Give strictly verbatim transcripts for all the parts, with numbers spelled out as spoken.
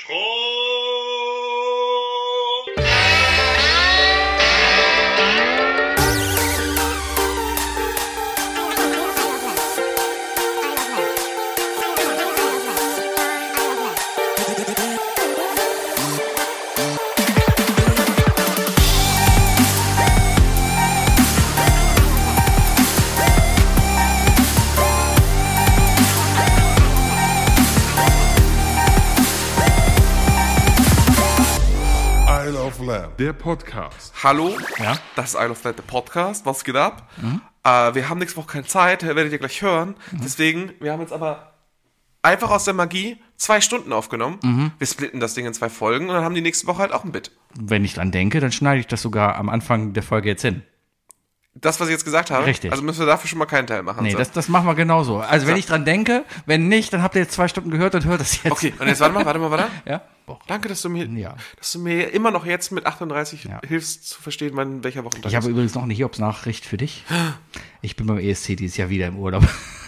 Der Podcast. Hallo, ja? Das ist Isle of Lamp, der Podcast. Was geht ab? Mhm. Äh, wir haben nächste Woche keine Zeit, werdet ihr gleich hören. Mhm. Deswegen, wir haben jetzt aber einfach aus der Magie zwei Stunden aufgenommen. Mhm. Wir splitten das Ding in zwei Folgen und dann haben die nächste Woche halt auch ein Bit. Wenn ich dran denke, dann schneide ich das sogar am Anfang der Folge jetzt hin. Das, was ich jetzt gesagt habe? Richtig. Also müssen wir dafür schon mal keinen Teil machen. Nee, so. das, das machen wir genauso. Also wenn so. ich dran denke, wenn nicht, dann habt ihr jetzt zwei Stunden gehört und hört das jetzt. Okay, und jetzt warte mal, warte mal, warte. Ja? Boah. Danke, dass du mir, ja. dass du mir immer noch jetzt mit achtunddreißig ja. hilfst zu verstehen, wann welcher Wochentag Ich habe ist. übrigens noch eine Hiobs-Nachricht für dich. Ich bin beim E S C dieses Jahr wieder im Urlaub.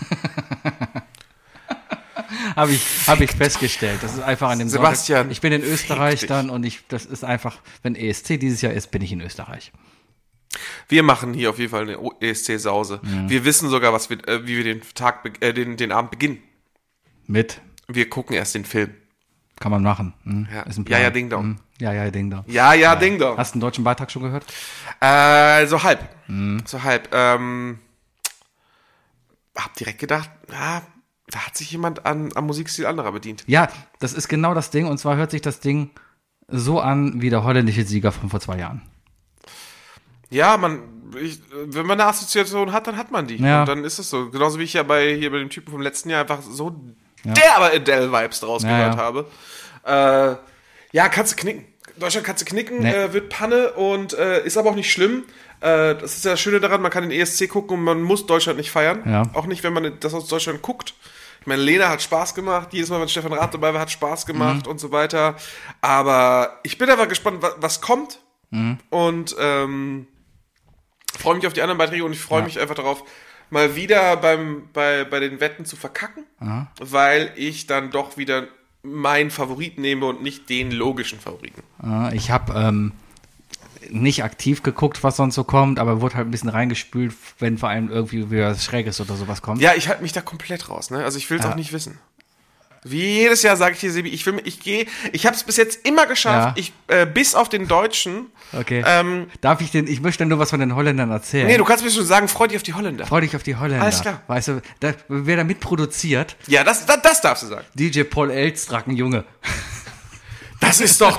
Habe ich, hab ich festgestellt. Das ist einfach an dem Sebastian. Sonntag. Ich bin in Österreich dann und ich, das ist einfach, wenn E S C dieses Jahr ist, bin ich in Österreich. Wir machen hier auf jeden Fall eine E S C-Sause. Mhm. Wir wissen sogar, was wir, äh, wie wir den Tag, äh, den, den Abend beginnen. Mit? Wir gucken erst den Film. Kann man machen. Mhm. Ja. Ist ein Plan. Ja, ja, Ding Dong. Mhm. Ja, ja, Ding Dong. Ja, ja, ja. Ding Dong. Hast du den deutschen Beitrag schon gehört? Äh, so halb. Mhm. So halb. Ähm, hab direkt gedacht, ah, da hat sich jemand an, am Musikstil anderer bedient. Ja, das ist genau das Ding. Und zwar hört sich das Ding so an wie der holländische Sieger von vor zwei Jahren. Ja, man, ich, wenn man eine Assoziation hat, dann hat man die. Ja. Und dann ist es so. Genauso wie ich ja bei hier bei dem Typen vom letzten Jahr einfach so ja. derbe Adele-Vibes draus ja, gehört ja. habe. Äh, ja, kannst du knicken. Deutschland kannst du knicken, nee. äh, wird Panne und äh, ist aber auch nicht schlimm. Äh, das ist ja das Schöne daran, man kann den E S C gucken und man muss Deutschland nicht feiern. Ja. Auch nicht, wenn man das aus Deutschland guckt. Ich meine, Lena hat Spaß gemacht, jedes Mal, wenn Stefan Rath dabei war, hat Spaß gemacht mhm. und so weiter. Aber ich bin einfach gespannt, was, was kommt. Mhm. Und ähm, freue mich auf die anderen Beiträge und ich freue ja. mich einfach darauf, mal wieder beim, bei, bei den Wetten zu verkacken, Aha. weil ich dann doch wieder meinen Favoriten nehme und nicht den logischen Favoriten. Ich habe ähm, nicht aktiv geguckt, was sonst so kommt, aber wurde halt ein bisschen reingespült, wenn vor allem irgendwie wieder was Schräges oder sowas kommt. Ja, ich halte mich da komplett raus, ne? Also ich will es ja. auch nicht wissen. Wie jedes Jahr sage ich dir, Sebi, ich will, ich gehe, ich habe es bis jetzt immer geschafft, ja. ich äh, bis auf den Deutschen. Okay. Ähm, Darf ich denn, ich möchte nur was von den Holländern erzählen. Nee, du kannst mir schon sagen, freu dich auf die Holländer. Freu dich auf die Holländer. Alles klar. Weißt du, da, wer da mitproduziert? Ja, das, das, das darfst du sagen. D J Paul Elstracken, Junge. Das ist doch,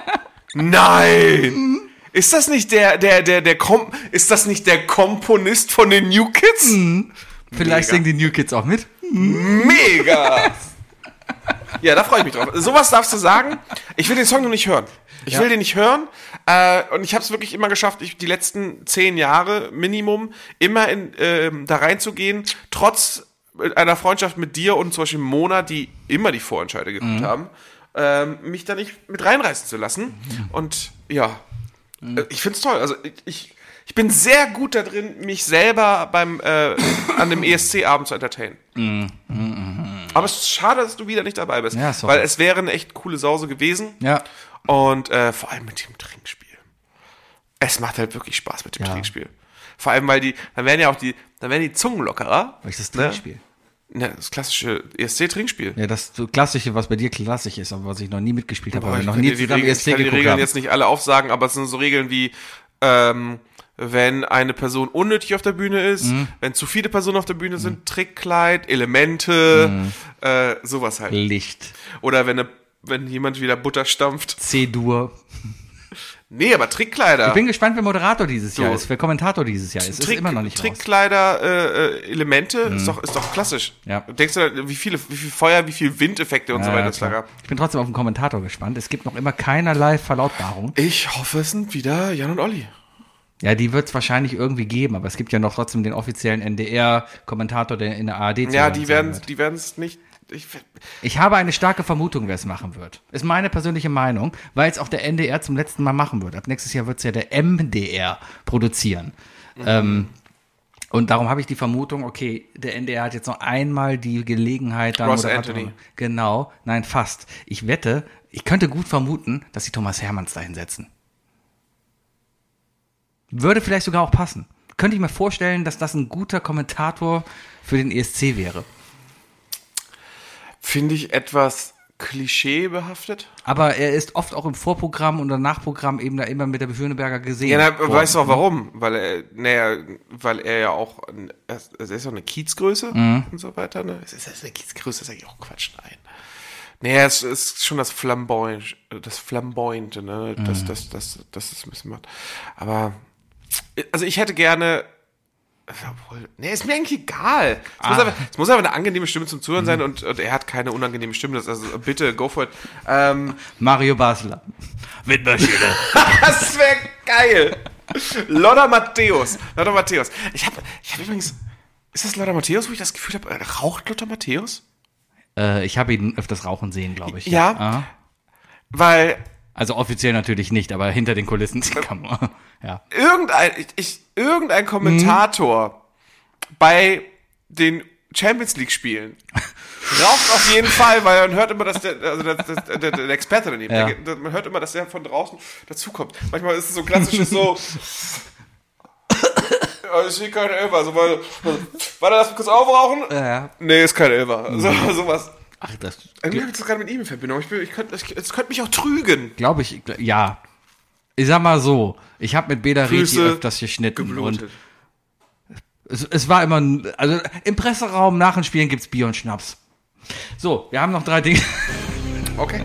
nein! Ist das nicht der, der, der, der, Kom- ist das nicht der Komponist von den New Kids? Mhm. Vielleicht singen die New Kids auch mit. Mega! Ja, da freue ich mich drauf. Sowas darfst du sagen. Ich will den Song noch nicht hören. Ich ja. will den nicht hören. Äh, und ich habe es wirklich immer geschafft, ich, die letzten zehn Jahre Minimum immer in, äh, da reinzugehen, trotz einer Freundschaft mit dir und zum Beispiel Mona, die immer die Vorentscheide geguckt mhm. haben, äh, mich da nicht mit reinreißen zu lassen. Mhm. Und ja, mhm. ich find's toll. Also ich, ich, ich bin sehr gut da drin, mich selber beim äh, an dem E S C-Abend zu entertainen. Mhm. Mhm. Aber es ist schade, dass du wieder nicht dabei bist, ja, weil es wäre eine echt coole Sause gewesen. Ja. Und äh, vor allem mit dem Trinkspiel. Es macht halt wirklich Spaß mit dem ja. Trinkspiel. Vor allem, weil die, dann werden ja auch die, dann werden die Zungen lockerer. Was ist das Trinkspiel? Ne? Ne, das klassische E S C-Trinkspiel. Ja, das klassische, was bei dir klassisch ist, aber was ich noch nie mitgespielt habe, Boah, weil wir ich noch kann nie dir die zusammen Regeln, E S C ich kann die geguckt Regeln haben. jetzt nicht alle aufsagen, aber es sind so Regeln wie, ähm, wenn eine Person unnötig auf der Bühne ist, mhm. wenn zu viele Personen auf der Bühne sind, mhm. Trickkleid, Elemente, mhm. äh, sowas halt. Licht. Oder wenn, eine, wenn jemand wieder Butter stampft. C-Dur. Nee, aber Trickkleider. Ich bin gespannt, wer Moderator dieses so. Jahr ist, wer Kommentator dieses Jahr ist. Trick, ist immer noch nicht Trickkleider, äh, Elemente, mhm. ist doch, ist doch klassisch. Ja. Denkst du, wie viele, wie viel Feuer, wie viel Windeffekte und ja, so weiter ja, es da gab? Ich bin trotzdem auf den Kommentator gespannt. Es gibt noch immer keinerlei Verlautbarung. Ich hoffe, es sind wieder Jan und Olli. Ja, die wird es wahrscheinlich irgendwie geben, aber es gibt ja noch trotzdem den offiziellen N D R-Kommentator, der in der A R D zu Ja, die werden wird. die werden es nicht. Ich, ich habe eine starke Vermutung, wer es machen wird. Ist meine persönliche Meinung, weil es auch der N D R zum letzten Mal machen wird. Ab nächstes Jahr wird es ja der M D R produzieren. Mhm. Ähm, Und darum habe ich die Vermutung, okay, der N D R hat jetzt noch einmal die Gelegenheit, dann Ross Moderator- Anthony. Genau, nein, fast. Ich wette, ich könnte gut vermuten, dass sie Thomas Hermanns da hinsetzen. Würde vielleicht sogar auch passen. Könnte ich mir vorstellen, dass das ein guter Kommentator für den E S C wäre. Finde ich etwas klischeebehaftet. Aber er ist oft auch im Vorprogramm und im Nachprogramm eben da immer mit der Schöneberger gesehen. Ja, na, worden. weißt du auch warum? Weil er, naja, weil er ja auch, ein, also er ist ja eine Kiezgröße Mhm. und so weiter, ne? Ist das eine Kiezgröße? Das ist eigentlich auch Quatsch, nein. Naja, es ist schon das Flamboyant, das Flamboyante, ne? Das, Mhm. das, das, das ist ein bisschen macht. Aber, also ich hätte gerne, obwohl, nee, ist mir eigentlich egal. Es, Ah. muss einfach, es muss einfach eine angenehme Stimme zum Zuhören sein und, und er hat keine unangenehme Stimme. Das, also bitte, go for it. Ähm, Mario Basler. Widmerschüler. Das wäre geil. Lothar Matthäus. Lothar Matthäus. Ich habe ich hab übrigens, ist das Lothar Matthäus, wo ich das Gefühl habe, raucht Lothar Matthäus? äh, ich habe ihn öfters rauchen sehen, glaube ich. Ja. Ah. Weil Also offiziell natürlich nicht, aber hinter den Kulissen kann man. Ja. irgendein, ich, ich, irgendein Kommentator bei den Champions League Spielen raucht auf jeden Fall, weil man hört immer, dass der, also der, der, der, der Experte daneben, Ja. der, man hört immer, dass der von draußen dazukommt. Manchmal ist es so klassisches so, ja, ich sehe keine Elfer, also weil, warte, lass mich kurz aufrauchen. Ja. Nee, ist kein Elfer. So, sowas. Ach, das Irgendwie habe ich das gerade mit ihm in Verbindung. Ich, bin, ich könnte, ich, es könnte mich auch trügen. glaube ich, ja. Ich sag mal so, ich habe mit Bela Reti Füße öfters geschnitten geblutet. und es, es war immer, also im Presseraum nach den Spielen gibt's Bier und Schnaps. So, wir haben noch drei Dinge. Okay.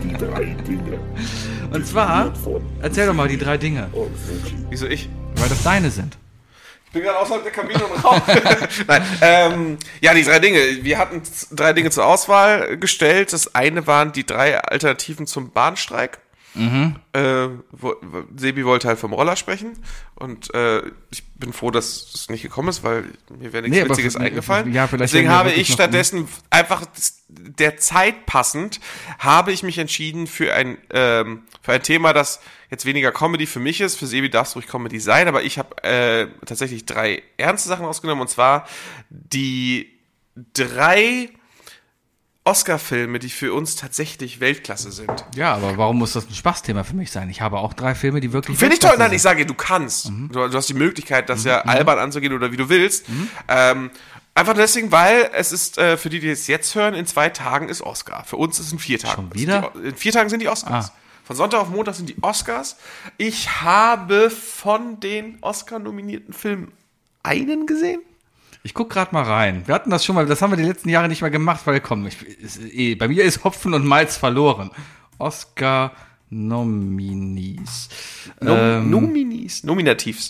Und zwar, erzähl doch mal die drei Dinge, Wieso ich? weil das deine sind. Ich bin gerade außerhalb der Kabine und raus. Nein, ähm, ja, die drei Dinge. Wir hatten z- drei Dinge zur Auswahl gestellt. Das eine waren die drei Alternativen zum Bahnstreik. Mhm. Äh, wo, wo, Sebi wollte halt vom Roller sprechen und äh, ich bin froh, dass es nicht gekommen ist, weil mir wäre nichts Nee, aber Witziges für- eingefallen. ja, vielleicht Deswegen werden wir habe wirklich ich noch- stattdessen einfach das- der Zeit passend habe ich mich entschieden für ein ähm, für ein Thema, das jetzt weniger Comedy für mich ist. Für Sebi darf es ruhig Comedy sein, aber ich habe äh, tatsächlich drei ernste Sachen rausgenommen und zwar die drei Oscar-Filme, die für uns tatsächlich Weltklasse sind. Ja, aber warum muss das ein Spaßthema für mich sein? Ich habe auch drei Filme, die wirklich Finde ich toll. Weltklasse Nein, ich sage, du kannst. Mhm. Du, du hast die Möglichkeit, das ja albern anzugehen oder wie du willst. Ähm, einfach deswegen, weil es ist, äh, für die, die es jetzt hören, in zwei Tagen ist Oscar. Für uns ist es in vier Tagen. Schon wieder? Die, in vier Tagen sind die Oscars. Ah. Von Sonntag auf Montag sind die Oscars. Ich habe von den Oscar-nominierten Filmen einen gesehen. Ich guck gerade mal rein. Wir hatten das schon mal, das haben wir die letzten Jahre nicht mehr gemacht, weil komm, ich, ist, eh, bei mir ist Hopfen und Malz verloren. Oscar Nominees. Nom Ähm, Nominees. Nominativs.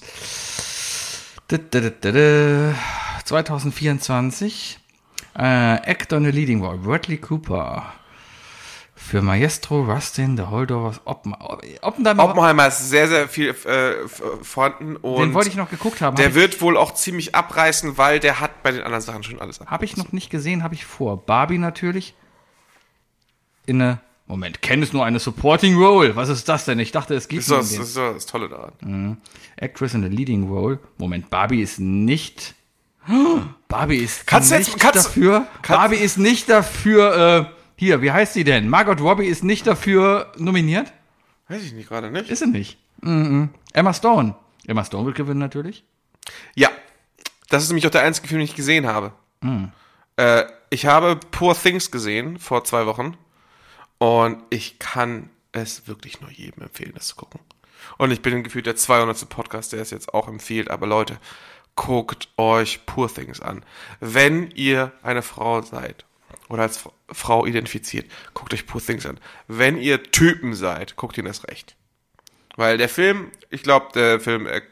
d- d- d- d- d- zwanzig vierundzwanzig. Äh, Actor in the Leading Role. Bradley Cooper. Für Maestro, Rustin, The Holdovers, Oppen, Oppenheimer. Oppenheimer ist sehr, sehr viel äh, f- vorhanden. Und Den wollte ich noch geguckt haben. der Hab wird wohl auch ziemlich abreißen, weil der hat bei den anderen Sachen schon alles ab. Habe ich noch nicht gesehen, habe ich vor. Barbie natürlich. In eine, Moment, Ken ist nur eine Supporting Role. Was ist das denn? Ich dachte, es gibt Das ist, das, einen. das ist das Tolle daran. Actress in a Leading Role. Moment, Barbie ist nicht. Barbie ist Kannst du nicht jetzt- kannst- dafür. kannst- Barbie ist nicht dafür. Äh, hier, wie heißt sie denn? Margot Robbie ist nicht dafür nominiert. Weiß ich nicht gerade nicht. Ist sie nicht. Mhm. Emma Stone. Emma Stone wird gewinnen natürlich. Ja, das ist nämlich auch der einzige Film, den ich gesehen habe. Hm. Äh, ich habe Poor Things gesehen vor zwei Wochen und ich kann es wirklich nur jedem empfehlen, das zu gucken. Und ich bin gefühlt der zweihundertste Podcast, der es jetzt auch empfiehlt. Aber Leute, guckt euch Poor Things an. Wenn ihr eine Frau seid oder als F- Frau identifiziert, guckt euch Poor Things an. Wenn ihr Typen seid, guckt ihn erst recht. Weil der Film, ich glaube, der Film, äh,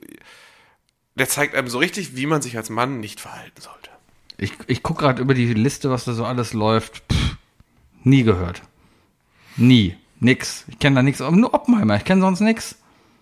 der zeigt einem so richtig, wie man sich als Mann nicht verhalten sollte. Ich, ich gucke gerade über die Liste, was da so alles läuft. Pff, nie gehört. Nie. Nix. Ich kenne da nichts. Nur Oppenheimer. Ich kenne sonst nix.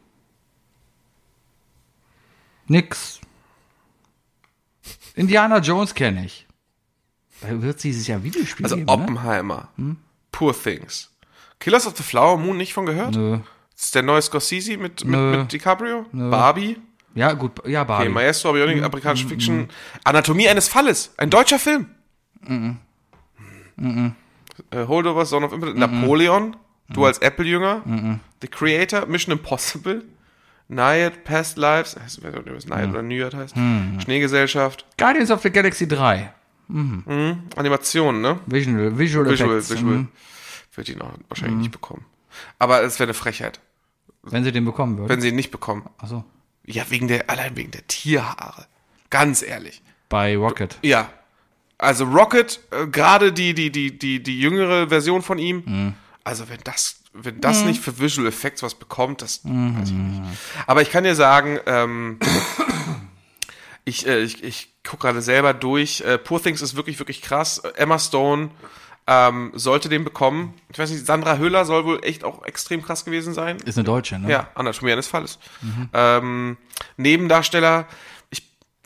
Nix. Indiana Jones kenne ich. Da wird sie sich ja Videospiele Also geben, ne? Oppenheimer, Poor Things. Killers of the Flower Moon nicht von gehört? Nö. Das ist der neue Scorsese mit, mit, Nö. mit DiCaprio? Nö. Barbie? Ja, gut, ja, Barbie. Okay, Maestro habe ich auch nicht, amerikanische Fiction. Anatomie eines Falles, ein deutscher Film. Mhm. Mhm. Äh, Holdover, Son of Impotence, Napoleon, du als Apple-Jünger, The Creator, Mission Impossible, Naiad, Past Lives, ich weiß nicht, was Naiad oder Naiad heißt, Schneegesellschaft. Guardians of the Galaxy drei. Mhm. Animation, ne? Visual, Visual, Visual, Effects. Visual. Mhm. Wird die noch wahrscheinlich nicht bekommen. Aber es wäre eine Frechheit, Wenn sie den bekommen würden. wenn sie ihn nicht bekommen. Achso. Ja, wegen der, allein wegen der Tierhaare. Ganz ehrlich. Bei Rocket. Ja. Also Rocket, äh, gerade die, die, die, die, die jüngere Version von ihm, mhm. also wenn das, wenn das mhm. nicht für Visual Effects was bekommt, das mhm. weiß ich nicht. Aber ich kann dir sagen, ähm, ich, äh, ich, ich gucke gerade selber durch, äh, Poor Things ist wirklich, wirklich krass. Emma Stone ähm, sollte den bekommen. Ich weiß nicht, Sandra Hüller soll wohl echt auch extrem krass gewesen sein. Ist eine Deutsche, ne? Ja, Anatomie eines Falles. Mhm. Ähm, Nebendarsteller, ich,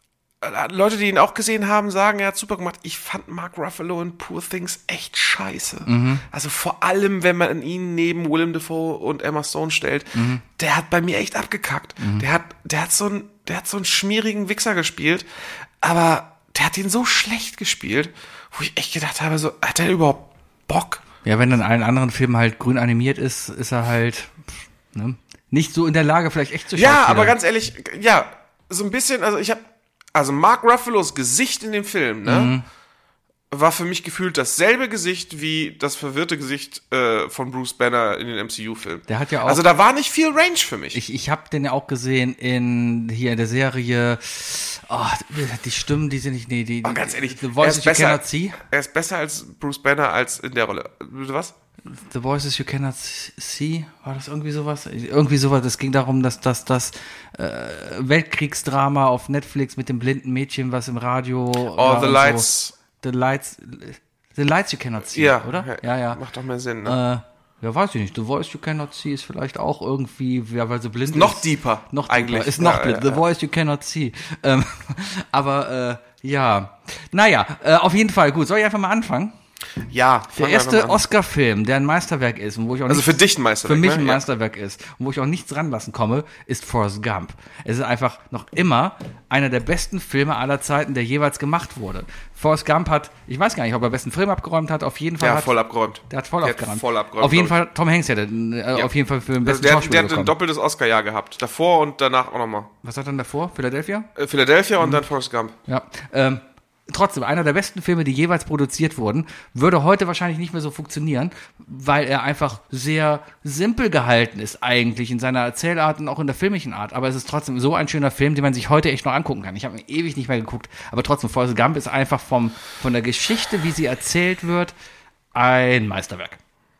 äh, Leute, die ihn auch gesehen haben, sagen, er hat super gemacht. Ich fand Mark Ruffalo in Poor Things echt scheiße. Mhm. Also vor allem, wenn man ihn neben Willem Dafoe und Emma Stone stellt, mhm. der hat bei mir echt abgekackt. Mhm. Der hat, der hat so einen, der hat so einen schmierigen Wichser gespielt, aber der hat ihn so schlecht gespielt, wo ich echt gedacht habe, so, hat er überhaupt Bock? Ja, wenn in allen anderen Filmen halt grün animiert ist, ist er halt ne, nicht so in der Lage, vielleicht echt zu schauen. Ja, aber ganz ehrlich, ja, so ein bisschen, also ich habe, also Mark Ruffalos Gesicht in dem Film, ne, mhm. war für mich gefühlt dasselbe Gesicht wie das verwirrte Gesicht äh, von Bruce Banner in den M C U-Filmen. Der hat ja auch. Also da war nicht viel Range für mich. Ich, ich habe den ja auch gesehen in hier in der Serie. Oh, die Stimmen, die sind nicht, nee, die, oh, ganz ehrlich, The Voices You besser, Cannot See. Er ist besser als Bruce Banner als in der Rolle. Was? The Voices You Cannot See, war das irgendwie sowas? Irgendwie sowas, es ging darum, dass das das äh, Weltkriegsdrama auf Netflix mit dem blinden Mädchen, was im Radio Oh, The Lights. So, The Lights, The Lights You Cannot See, ja, oder? Ja, ja. Macht doch mehr Sinn, ne? Äh, ja, weiß ich nicht. The Voice You Cannot See ist vielleicht auch irgendwie, ja, weil so blind ist. Noch deeper. Noch eigentlich. Deeper. Ist noch ja, blind. Ja, The ja. Voice You Cannot See. Ähm, aber, äh, ja. Naja, äh, auf jeden Fall. Gut, soll ich einfach mal anfangen? Ja. Der erste Oscar-Film, der ein Meisterwerk ist und wo ich auch also nichts, für dich ein Meisterwerk. für mich ne? ein ja. Meisterwerk ist und wo ich auch nichts ranlassen komme, ist Forrest Gump. Es ist einfach noch immer einer der besten Filme aller Zeiten, der jeweils gemacht wurde. Forrest Gump hat, ich weiß gar nicht, ob er besten Film abgeräumt hat, auf jeden Fall Der hat, hat voll abgeräumt. Der hat voll der abgeräumt. Hat voll abgeräumt. Auf jeden Fall, Tom Hanks hätte äh, ja. auf jeden Fall für den besten also der, Schauspieler der hat bekommen. ein doppeltes Oscar-Jahr gehabt. Davor und danach auch nochmal. Was hat er dann davor? Philadelphia? Äh, Philadelphia mhm. und dann Forrest Gump. Ja, ähm, trotzdem, einer der besten Filme, die jeweils produziert wurden, würde heute wahrscheinlich nicht mehr so funktionieren, weil er einfach sehr simpel gehalten ist eigentlich in seiner Erzählart und auch in der filmischen Art. Aber es ist trotzdem so ein schöner Film, den man sich heute echt noch angucken kann. Ich habe ihn ewig nicht mehr geguckt, aber trotzdem, Forrest Gump ist einfach vom, von der Geschichte, wie sie erzählt wird, ein Meisterwerk.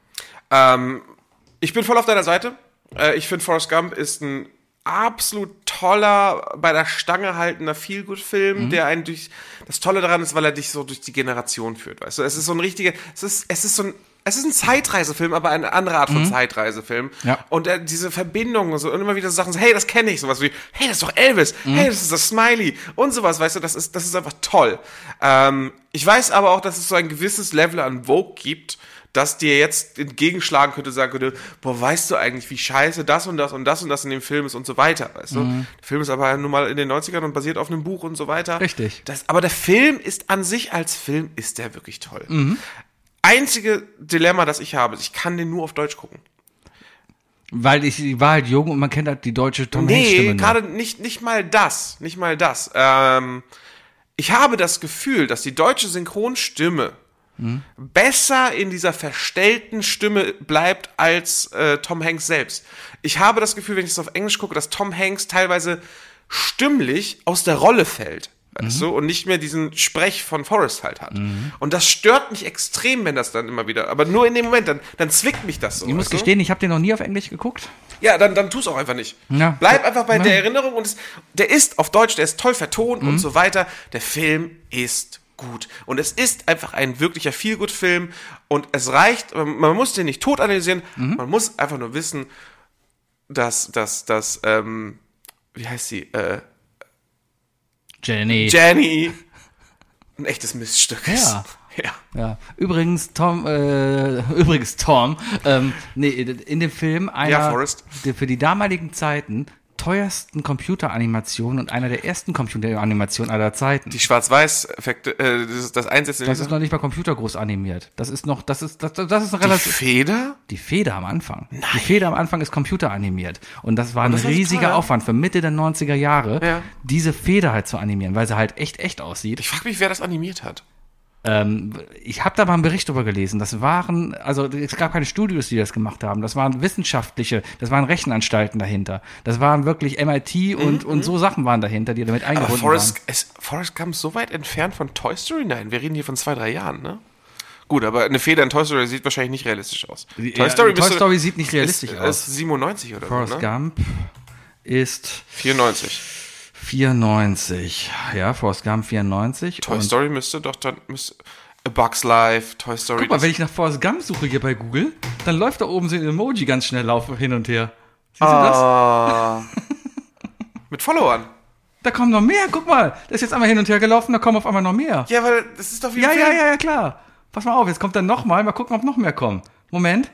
Ähm, ich bin voll auf deiner Seite. Äh, ich finde, Forrest Gump ist ein absolut toller, bei der Stange haltender Feel-Good-Film, mhm. der einen durch, das Tolle daran ist, weil er dich so durch die Generation führt, weißt du, es ist so ein richtiger, es ist, es ist so ein, es ist ein Zeitreisefilm, aber eine andere Art von mhm. Zeitreisefilm. Ja. Und er, diese Verbindungen so, und immer wieder so Sachen, so, hey, das kenne ich, sowas wie, hey, das ist doch Elvis, mhm. hey, das ist das Smiley und sowas, weißt du, das ist, das ist einfach toll. Ähm, ich weiß aber auch, dass es so ein gewisses Level an Vogue gibt, das dir jetzt entgegenschlagen könnte, sagen könnte, boah, weißt du eigentlich, wie scheiße das und das und das und das in dem Film ist und so weiter, weißt du? Mhm. Der Film ist aber nun mal in den neunzigern und basiert auf einem Buch und so weiter. Richtig. Das, aber der Film ist an sich als Film, ist der wirklich toll. Mhm. Einzige Dilemma, das ich habe, ist, ich kann den nur auf Deutsch gucken. Weil ich war halt jung und man kennt halt die deutsche Tom Hanks Stimme. Nee, gerade nicht, nicht mal das, nicht mal das. Ähm, ich habe das Gefühl, dass die deutsche Synchronstimme Mhm. besser in dieser verstellten Stimme bleibt als äh, Tom Hanks selbst. Ich habe das Gefühl, wenn ich es auf Englisch gucke, dass Tom Hanks teilweise stimmlich aus der Rolle fällt, weißt mhm. du, und nicht mehr diesen Sprech von Forrest halt hat. Mhm. Und das stört mich extrem, wenn das dann immer wieder, aber nur in dem Moment, dann, dann zwickt mich das so. Ich muss gestehen, ich habe den noch nie auf Englisch geguckt. Ja, dann, dann tu es auch einfach nicht. Ja. Bleib einfach bei ja. der Erinnerung und es, der ist auf Deutsch, der ist toll vertont mhm. und so weiter. Der Film ist gut. Und es ist einfach ein wirklicher Feel-Good-Film und es reicht, man muss den nicht tot analysieren, mhm. man muss einfach nur wissen, dass, dass, dass, ähm, wie heißt sie, äh, Jenny. Jenny ein echtes Miststück ist. Ja. Ja. ja. Übrigens, Tom, äh, übrigens, Tom, ähm, nee, in dem Film einer, ja, Forrest. der für die damaligen Zeiten teuersten Computeranimationen und einer der ersten Computeranimationen aller Zeiten. Die Schwarz-Weiß-Effekte, äh, das, das Einsetzen. Das ist noch nicht mal computergroß animiert. Das ist noch, das ist, das, das ist noch die relativ. Feder? Die Feder am Anfang. Nein. Die Feder am Anfang ist computeranimiert. Und das war ein das war riesiger teuer. Aufwand für Mitte der neunziger Jahre, Ja. diese Feder halt zu animieren, weil sie halt echt, echt aussieht. Ich frage mich, wer das animiert hat. Ähm, ich habe da mal einen Bericht drüber gelesen. Das waren, also es gab keine Studios, die das gemacht haben. Das waren wissenschaftliche, das waren Rechenanstalten dahinter. Das waren wirklich M I T und, Mhm. und so Sachen waren dahinter, die damit Aber eingebunden Forrest, waren. ist Forrest Gump so weit entfernt von Toy Story? Nein, wir reden hier von zwei, drei Jahren, ne? Gut, aber eine Feder in Toy Story sieht wahrscheinlich nicht realistisch aus. Ja, Toy Story, Toy müsste- Story sieht nicht realistisch ist, aus. ist siebenundneunzig oder Forrest so, ne? Gump ist vierundneunzig. vierundneunzig. Ja, Forrest Gump vierundneunzig. Toy und Story müsste doch dann, müsste, A Bug's Life, Toy Story. Guck mal, das- wenn ich nach Forrest Gump suche hier bei Google, dann läuft da oben so ein Emoji ganz schnell lauf hin und her. Siehst du das? Ah. Mit Followern. Da kommen noch mehr, guck mal. Der ist jetzt einmal hin und her gelaufen, da kommen auf einmal noch mehr. Ja, weil das ist doch wie Ja, ein ja, Film. ja, ja, klar. Pass mal auf, jetzt kommt dann noch mal. Mal gucken, ob noch mehr kommen. Moment.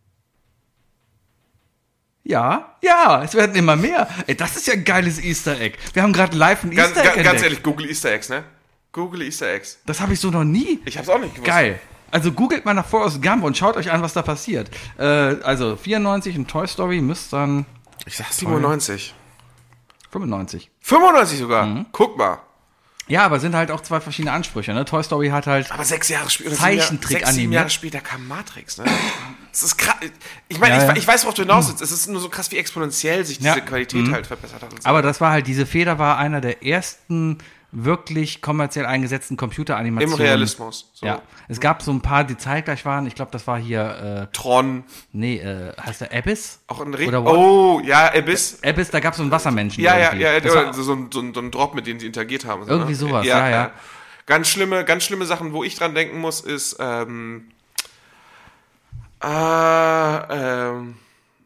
Ja, ja, es werden immer mehr. Ey, das ist ja ein geiles Easter Egg. Wir haben gerade live ein Ganz, Easter Egg ganz, ganz entdeckt. ehrlich, Google Easter Eggs, ne? Google Easter Eggs. Das habe ich so noch nie. Ich hab's auch nicht gewusst. Geil. Also googelt mal nach Forrest Gump und schaut euch an, was da passiert. Äh, also vierundneunzig und Toy Story müsste dann Ich sag siebenundneunzig. fünfundneunzig. fünfundneunzig sogar. Mhm. Guck mal. Ja, aber sind halt auch zwei verschiedene Ansprüche. Ne? Toy Story hat halt Aber sechs Jahre später, Zeichentrick sechs, sieben animiert. Jahre später kam Matrix, ne? Das ist krass. Ich meine, Ja, ich, ja. ich weiß, worauf du hinaus willst. Es ist nur so krass, wie exponentiell sich diese Ja. Qualität Mhm. halt verbessert hat. Und so. Aber das war halt, diese Feder war einer der ersten wirklich kommerziell eingesetzten Computeranimationen. Im Realismus. So. Ja. Es gab so ein paar, die zeitgleich waren. Ich glaube, das war hier, Tron. äh, nee, äh, heißt der Abyss? Auch ein Re Oder what? Oh, ja, Abyss. Abyss, da gab es so einen Wassermenschen. Ja, ja, irgendwie. ja, Das oder war, so, so, ein- so, ein- so ein Drop, mit dem sie interagiert haben. So, Irgendwie ne? sowas, ja, ja. Ganz schlimme, ganz schlimme Sachen, wo ich dran denken muss, ist, ähm, äh, ähm,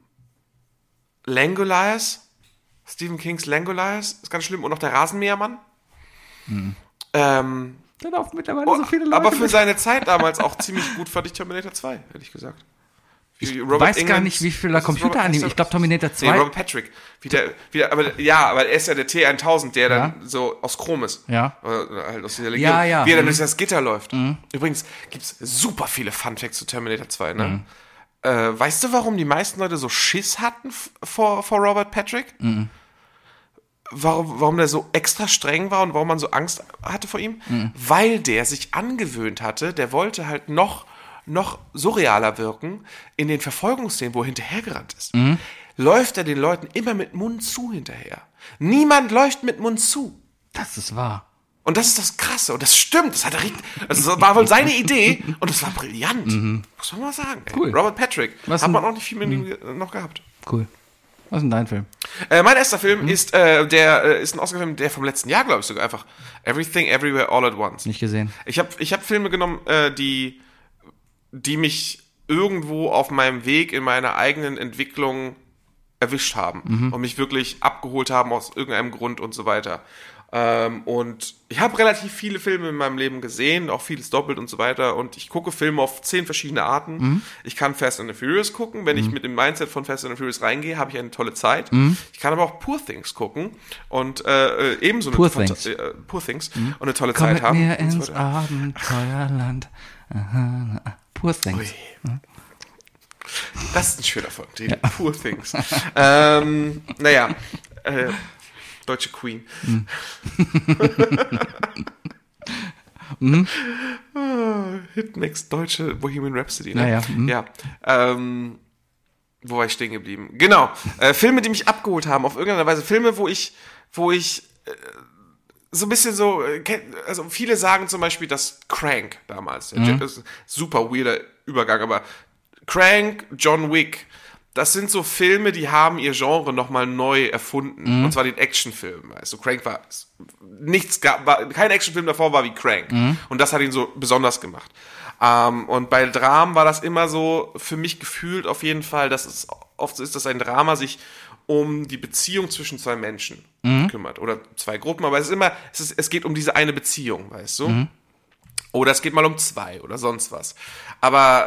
Langoliers. Stephen Kings Langoliers ist ganz schlimm. Und auch der Rasenmähermann. Ähm, da laufen mittlerweile oh, so viele Leute. aber für mit. seine Zeit damals auch ziemlich gut fand ich Terminator zwei, ehrlich gesagt. Wie Ich Robert weiß gar England- nicht, wie viel Was ist Computer Robert- animiert. Ich glaube, Terminator zwei. Nee, Robert Patrick. Wie der, wie der, aber, ja, aber er ist ja der T tausend, der dann Ja. so aus Chrom ist. Ja. Oder halt aus dieser Legierung. Ja, ja. Wie er dann Mhm. durch das Gitter läuft. Übrigens gibt's super viele Funfacts zu Terminator zwei, ne? Mhm. Äh, weißt du, warum die meisten Leute so Schiss hatten f- vor, vor Robert Patrick? Mhm. Warum, warum der so extra streng war und warum man so Angst hatte vor ihm? Mhm. Weil der sich angewöhnt hatte, der wollte halt noch, noch surrealer wirken in den Verfolgungsszenen, wo er hinterhergerannt ist. Mhm. Läuft er den Leuten immer mit Mund zu hinterher. Niemand läuft mit Mund zu. Das ist wahr. Und das ist das Krasse. Und das stimmt. Das hat er richtig, also das war wohl seine Idee. Und das war brillant. Muss man mal sagen. Ey. Cool. Robert Patrick. Was hat ein- man auch nicht viel mit ihm ge- noch gehabt. Cool. Was ist denn dein Film? Äh, mein erster Film ist, äh, der, äh, ist ein Oscar-Film, der vom letzten Jahr, glaube ich, sogar einfach. Everything, Everywhere, All at Once. Nicht gesehen. Ich habe ich hab Filme genommen, äh, die, die mich irgendwo auf meinem Weg in meiner eigenen Entwicklung erwischt haben und mich wirklich abgeholt haben aus irgendeinem Grund und so weiter. Ähm, und ich habe relativ viele Filme in meinem Leben gesehen, auch vieles doppelt und so weiter. Und ich gucke Filme auf zehn verschiedene Arten. Mhm. Ich kann Fast and the Furious gucken. Wenn ich mit dem Mindset von Fast and the Furious reingehe, habe ich eine tolle Zeit. Mhm. Ich kann aber auch Poor Things gucken und äh, äh, ebenso eine Poor fanta- Things. Äh, Poor Things und eine tolle Komm Zeit mit haben. mir und so ins weiter. Abenteuerland. Aha, Poor Things. Ui. Das ist ein schöner Folgentitel. Poor Things. ähm, naja, äh, deutsche Queen. Mhm. Ah, Hitmix, deutsche Bohemian Rhapsody. Ne? Ja, ja, mhm. ja. Ähm, wo war ich stehen geblieben? Genau. Äh, Filme, die mich abgeholt haben, auf irgendeine Weise. Filme, wo ich, wo ich äh, so ein bisschen so, äh, kenn- also viele sagen zum Beispiel, dass Crank damals, Mhm. der Jet ist super weirder Übergang, aber Crank, John Wick, das sind so Filme, die haben ihr Genre nochmal neu erfunden. Mhm. Und zwar den Actionfilm. Weißt du, Crank war, nichts gab, war, kein Actionfilm davor war wie Crank. Mhm. Und das hat ihn so besonders gemacht. Ähm, und bei Dramen war das immer so, für mich gefühlt auf jeden Fall, dass es oft so ist, dass ein Drama sich um die Beziehung zwischen zwei Menschen kümmert. Oder zwei Gruppen, aber es ist immer, es, ist, es geht um diese eine Beziehung, weißt du? Oder es geht mal um zwei oder sonst was. Aber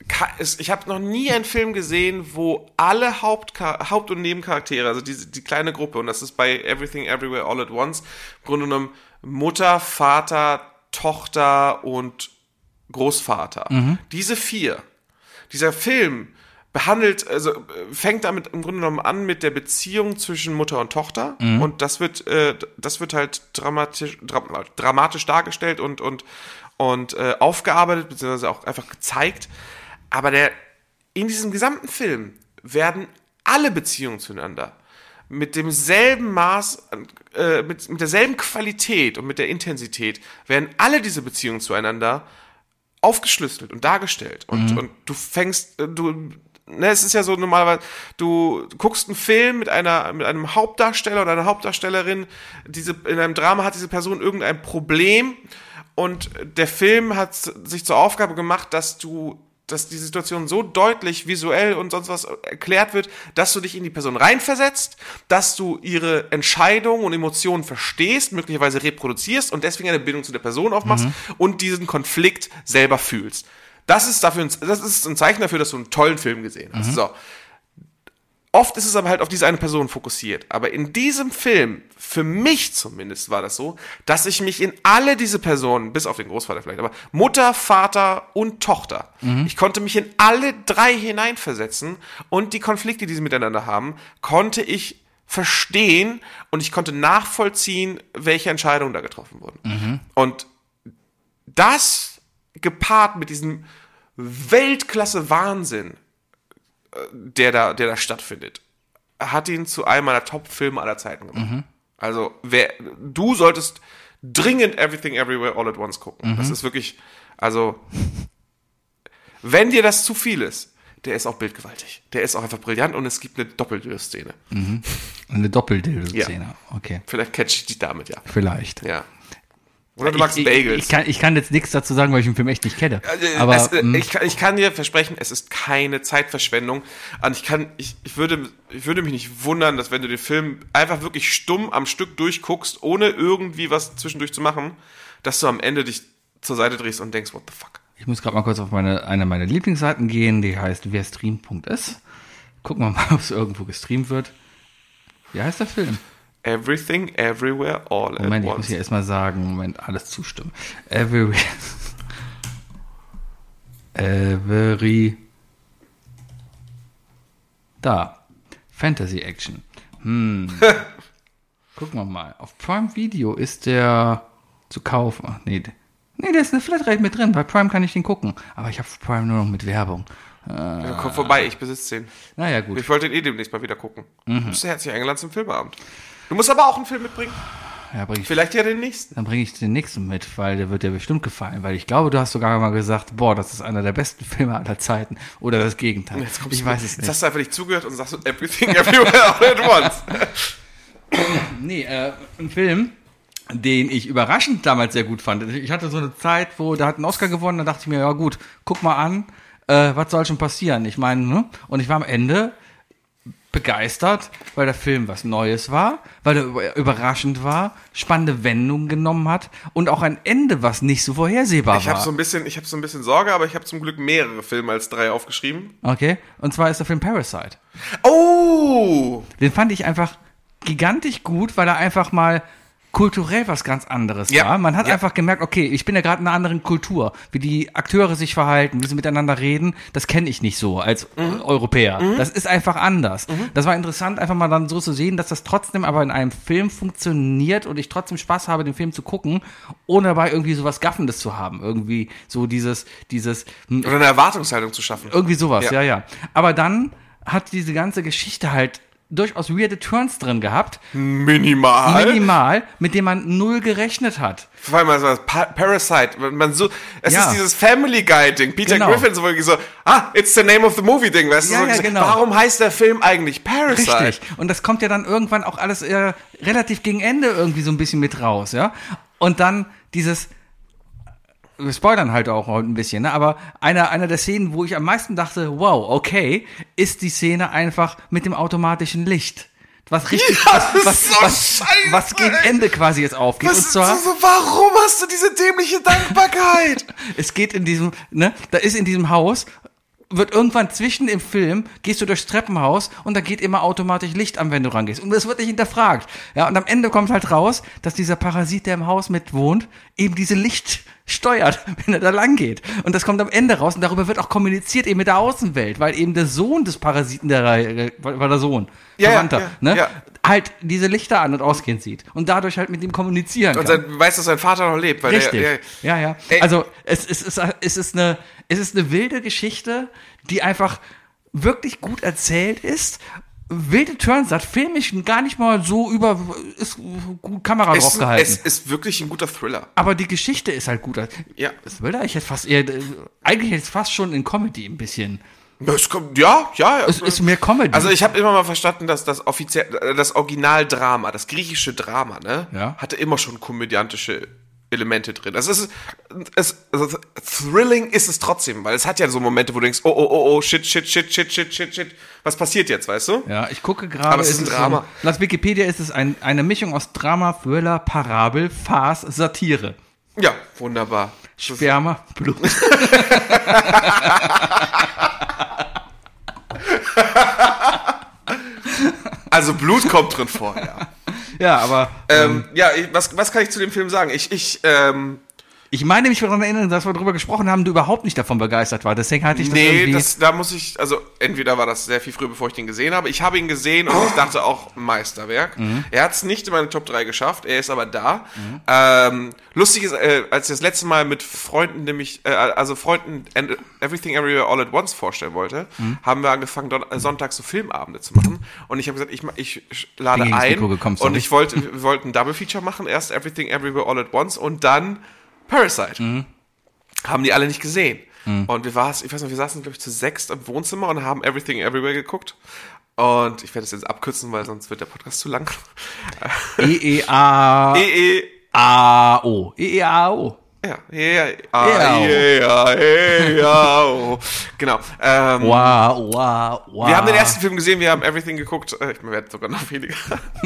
ich habe noch nie einen Film gesehen, wo alle Hauptka- Haupt- und Nebencharaktere, also die, die kleine Gruppe, und das ist bei Everything Everywhere All at Once, im Grunde genommen Mutter, Vater, Tochter und Großvater. Mhm. Diese vier. Dieser Film behandelt, also fängt damit im Grunde genommen an mit der Beziehung zwischen Mutter und Tochter, mhm. und das wird, äh, das wird halt dramatisch, dra- dramatisch dargestellt und, und, und äh, aufgearbeitet, beziehungsweise auch einfach gezeigt. Aber der, in diesem gesamten Film werden alle Beziehungen zueinander mit demselben Maß, äh, mit, mit derselben Qualität und mit der Intensität, werden alle diese Beziehungen zueinander aufgeschlüsselt und dargestellt. Und, mhm. und du fängst, du, ne, es ist ja so normalerweise, du guckst einen Film mit einer, mit einem Hauptdarsteller oder einer Hauptdarstellerin, diese, in einem Drama hat diese Person irgendein Problem, und der Film hat sich zur Aufgabe gemacht, dass du dass die Situation so deutlich visuell und sonst was erklärt wird, dass du dich in die Person reinversetzt, dass du ihre Entscheidungen und Emotionen verstehst, möglicherweise reproduzierst und deswegen eine Bindung zu der Person aufmachst, mhm. und diesen Konflikt selber fühlst. Das ist dafür, ein, das ist ein Zeichen dafür, dass du einen tollen Film gesehen hast. Mhm. So. Oft ist es aber halt auf diese eine Person fokussiert. Aber in diesem Film, für mich zumindest war das so, dass ich mich in alle diese Personen, bis auf den Großvater vielleicht, aber Mutter, Vater und Tochter, mhm. ich konnte mich in alle drei hineinversetzen, und die Konflikte, die sie miteinander haben, konnte ich verstehen, und ich konnte nachvollziehen, welche Entscheidungen da getroffen wurden. Mhm. Und das gepaart mit diesem Weltklasse-Wahnsinn, der da, der da stattfindet, hat ihn zu einem meiner Top-Filme aller Zeiten gemacht. Mhm. Also, wer, du solltest dringend Everything Everywhere All at Once gucken. Mhm. Das ist wirklich, also, wenn dir das zu viel ist, der ist auch bildgewaltig. Der ist auch einfach brillant, und es gibt eine Doppeldildo-Szene. Mhm. Eine Doppeldildo-Szene, ja. Okay. Vielleicht catch ich dich damit, ja. Vielleicht. Ja. Oder du magst ich, Bagels. Ich, ich, kann, ich kann jetzt nichts dazu sagen, weil ich den Film echt nicht kenne. Aber es, ich, kann, ich kann dir versprechen, es ist keine Zeitverschwendung. Und ich kann, ich, ich würde, ich würde mich nicht wundern, dass wenn du den Film einfach wirklich stumm am Stück durchguckst, ohne irgendwie was zwischendurch zu machen, dass du am Ende dich zur Seite drehst und denkst, what the fuck. Ich muss gerade mal kurz auf meine, eine meiner Lieblingsseiten gehen, die heißt werstream punkt es. Gucken wir mal, ob es irgendwo gestreamt wird. Wie heißt der Film? Everything, Everywhere, All at Once. Moment, ich muss hier erstmal sagen, Moment, alles zustimmen. Every... Every... Da. Fantasy Action. Hm. Gucken wir mal. Auf Prime Video ist der zu kaufen. Ach, nee. Nee, der ist eine Flatrate mit drin. Bei Prime kann ich den gucken. Aber ich habe Prime nur noch mit Werbung. Ja, komm vorbei, ich besitze den. Naja, gut. Ich wollte den eh demnächst mal wieder gucken. Mhm. Du bist ja herzlich eingeladen zum Filmabend. Du musst aber auch einen Film mitbringen. Ja, bring ich, Vielleicht ja den nächsten. Dann bringe ich den nächsten mit, weil der wird dir bestimmt gefallen. Weil ich glaube, du hast sogar mal gesagt, boah, das ist einer der besten Filme aller Zeiten. Oder das Gegenteil. Jetzt ich du, weiß es nicht. Jetzt hast du einfach nicht zugehört und sagst Everything, Everywhere, All at Once. Nee, äh, ein Film, den ich überraschend damals sehr gut fand. Ich hatte so eine Zeit, wo der hat einen Oscar gewonnen, da dachte ich mir, ja gut, guck mal an, äh, was soll schon passieren? Ich meine, ne? Und ich war am Ende begeistert, weil der Film was Neues war, weil er überraschend war, spannende Wendungen genommen hat und auch ein Ende, was nicht so vorhersehbar ich war. Hab so ein bisschen, ich habe so ein bisschen Sorge, aber ich habe zum Glück mehrere Filme als drei aufgeschrieben. Okay, und zwar ist der Film Parasite. Oh! Den fand ich einfach gigantisch gut, weil er einfach mal kulturell was ganz anderes ja. war. Man hat ja. einfach gemerkt, okay, ich bin ja gerade in einer anderen Kultur. Wie die Akteure sich verhalten, wie sie miteinander reden, das kenne ich nicht so als mhm. Europäer. Mhm. Das ist einfach anders. Mhm. Das war interessant, einfach mal dann so zu sehen, dass das trotzdem aber in einem Film funktioniert und ich trotzdem Spaß habe, den Film zu gucken, ohne dabei irgendwie sowas Gaffendes zu haben. Irgendwie so dieses, dieses... Oder eine Erwartungshaltung zu schaffen. Irgendwie sowas, ja, ja. ja. Aber dann hat diese ganze Geschichte halt durchaus weirde Turns drin gehabt. Minimal. Minimal, mit dem man null gerechnet hat. Vor allem also pa- Parasite, man so, es ja. ist dieses Family Guy-Ding. Peter genau. Griffin so wirklich so, ah, it's the name of the movie Ding, weißt ja, du? So, ja, genau. Warum heißt der Film eigentlich Parasite? Richtig. Und das kommt ja dann irgendwann auch alles äh, relativ gegen Ende irgendwie so ein bisschen mit raus, ja. Und dann dieses, wir spoilern halt auch heute ein bisschen, ne? Aber einer, einer der Szenen, wo ich am meisten dachte, wow, okay, ist die Szene einfach mit dem automatischen Licht. Was richtig, ja, was, was, so was, scheiße, was gegen Ende quasi jetzt aufgeht. Was, und zwar, so, warum hast du diese dämliche Dankbarkeit? Es geht in diesem, ne, da ist in diesem Haus wird irgendwann zwischen im Film, gehst du durchs Treppenhaus und da geht immer automatisch Licht an, wenn du rangehst. Und das wird nicht hinterfragt. Ja, und am Ende kommt halt raus, dass dieser Parasit, der im Haus mit wohnt, eben diese Licht steuert, wenn er da lang geht. Und das kommt am Ende raus und darüber wird auch kommuniziert eben mit der Außenwelt, weil eben der Sohn des Parasiten, der war der Sohn, ja, Verwandter, ja, ne? ja. halt diese Lichter an und ausgehend sieht und dadurch halt mit ihm kommunizieren und kann. Und weiß, dass sein Vater noch lebt. Weil Richtig, der, der, ja, ja. Ey. Also es, es, ist, es, ist eine, es ist eine wilde Geschichte, die einfach wirklich gut erzählt ist. Wilde Turns hat filmisch gar nicht mal so über, ist gut Kamera drauf gehalten. Es ist wirklich ein guter Thriller. Aber die Geschichte ist halt gut. Ja. Thriller, ich hätte fast eher, eigentlich jetzt fast schon in Comedy ein bisschen. Es kommt, ja, ja. Es ist mehr Comedy. Also ich habe immer mal verstanden, dass das offiziell, das Originaldrama, das griechische Drama, ne, ja. hatte immer schon komödiantische Elemente drin. Also es ist, es, also thrilling ist es trotzdem, weil es hat ja so Momente, wo du denkst, oh, oh, oh, oh, shit, shit, shit, shit, shit, shit, shit. Was passiert jetzt, weißt du? Ja, ich gucke gerade. Aber es ist ein Drama. So, laut Wikipedia ist es ein, eine Mischung aus Drama, Thriller, Parabel, Farce, Satire. Ja, wunderbar. Sperma, Blut. Also Blut kommt drin vor, ja. Ja, aber... Ähm, ja, ich, was, was kann ich zu dem Film sagen? Ich, ich, ähm... Ich meine mich daran erinnern, dass wir darüber gesprochen haben, du überhaupt nicht davon begeistert war. Deswegen hatte ich das nee, irgendwie... Nee, da muss ich... Also entweder war das sehr viel früher, bevor ich den gesehen habe. Ich habe ihn gesehen und ich dachte auch, Meisterwerk. Mhm. Er hat es nicht in meine Top drei geschafft. Er ist aber da. Mhm. Ähm, lustig ist, äh, als ich das letzte Mal mit Freunden, nämlich... Äh, also Freunden and Everything Everywhere All at Once vorstellen wollte, mhm. haben wir angefangen, don- äh, sonntags so Filmabende zu machen. Und ich habe gesagt, ich, ich lade ein. Gekommen, und ich wollte, wir wollten ein Double Feature machen. Erst Everything Everywhere All at Once und dann... Parasite. Mhm. Haben die alle nicht gesehen. Mhm. Und wir waren, ich weiß noch, wir saßen, glaube ich, zu sechst im Wohnzimmer und haben Everything Everywhere geguckt. Und ich werde das jetzt abkürzen, weil sonst wird der Podcast zu lang. E E A E E A O E E A O Ja, ja, ja, ja, ja, genau. Ähm, wow, wow, wow. Wir haben den ersten Film gesehen, wir haben Everything geguckt. Ich werde sogar noch weniger.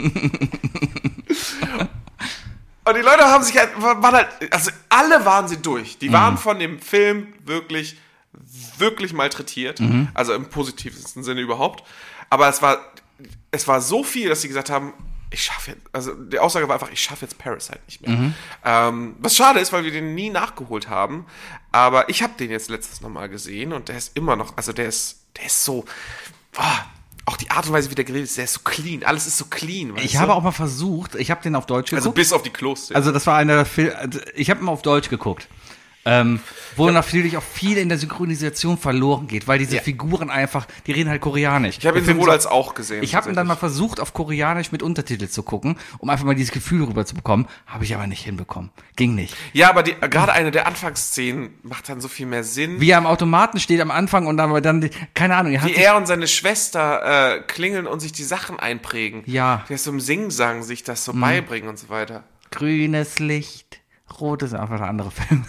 Und die Leute haben sich halt, waren halt, also alle waren sie durch. Die waren mhm. von dem Film wirklich, wirklich malträtiert. Mhm. Also im positivsten Sinne überhaupt. Aber es war, es war so viel, dass sie gesagt haben, ich schaffe jetzt, also die Aussage war einfach, ich schaffe jetzt Parasite nicht mehr. Mhm. Ähm, was schade ist, weil wir den nie nachgeholt haben. Aber ich habe den jetzt letztes nochmal gesehen und der ist immer noch, also der ist, der ist so, oh, auch die Art und Weise, wie der geredet ist, der ist so clean. Alles ist so clean. Ich du? habe auch mal versucht, ich habe den auf Deutsch geguckt. Also bis auf die Klos. Also das war einer der Filme, also ich habe ihn auf Deutsch geguckt. Ähm, wo ja. natürlich auch viel in der Synchronisation verloren geht, weil diese ja. Figuren einfach, die reden halt Koreanisch. Ich habe ihn sowohl als auch gesehen. Ich habe ihn dann mal versucht, auf Koreanisch mit Untertitel zu gucken, um einfach mal dieses Gefühl rüber zu bekommen. Habe ich aber nicht hinbekommen. Ging nicht. Ja, aber die, gerade eine der Anfangsszenen macht dann so viel mehr Sinn. Wie er am Automaten steht am Anfang und dann, dann keine Ahnung. Er hat Wie er und seine Schwester äh, klingeln und sich die Sachen einprägen. Ja. Der ist so im Singsang sich das so mhm. beibringen und so weiter. Grünes Licht. Rot ist einfach ein anderer Film.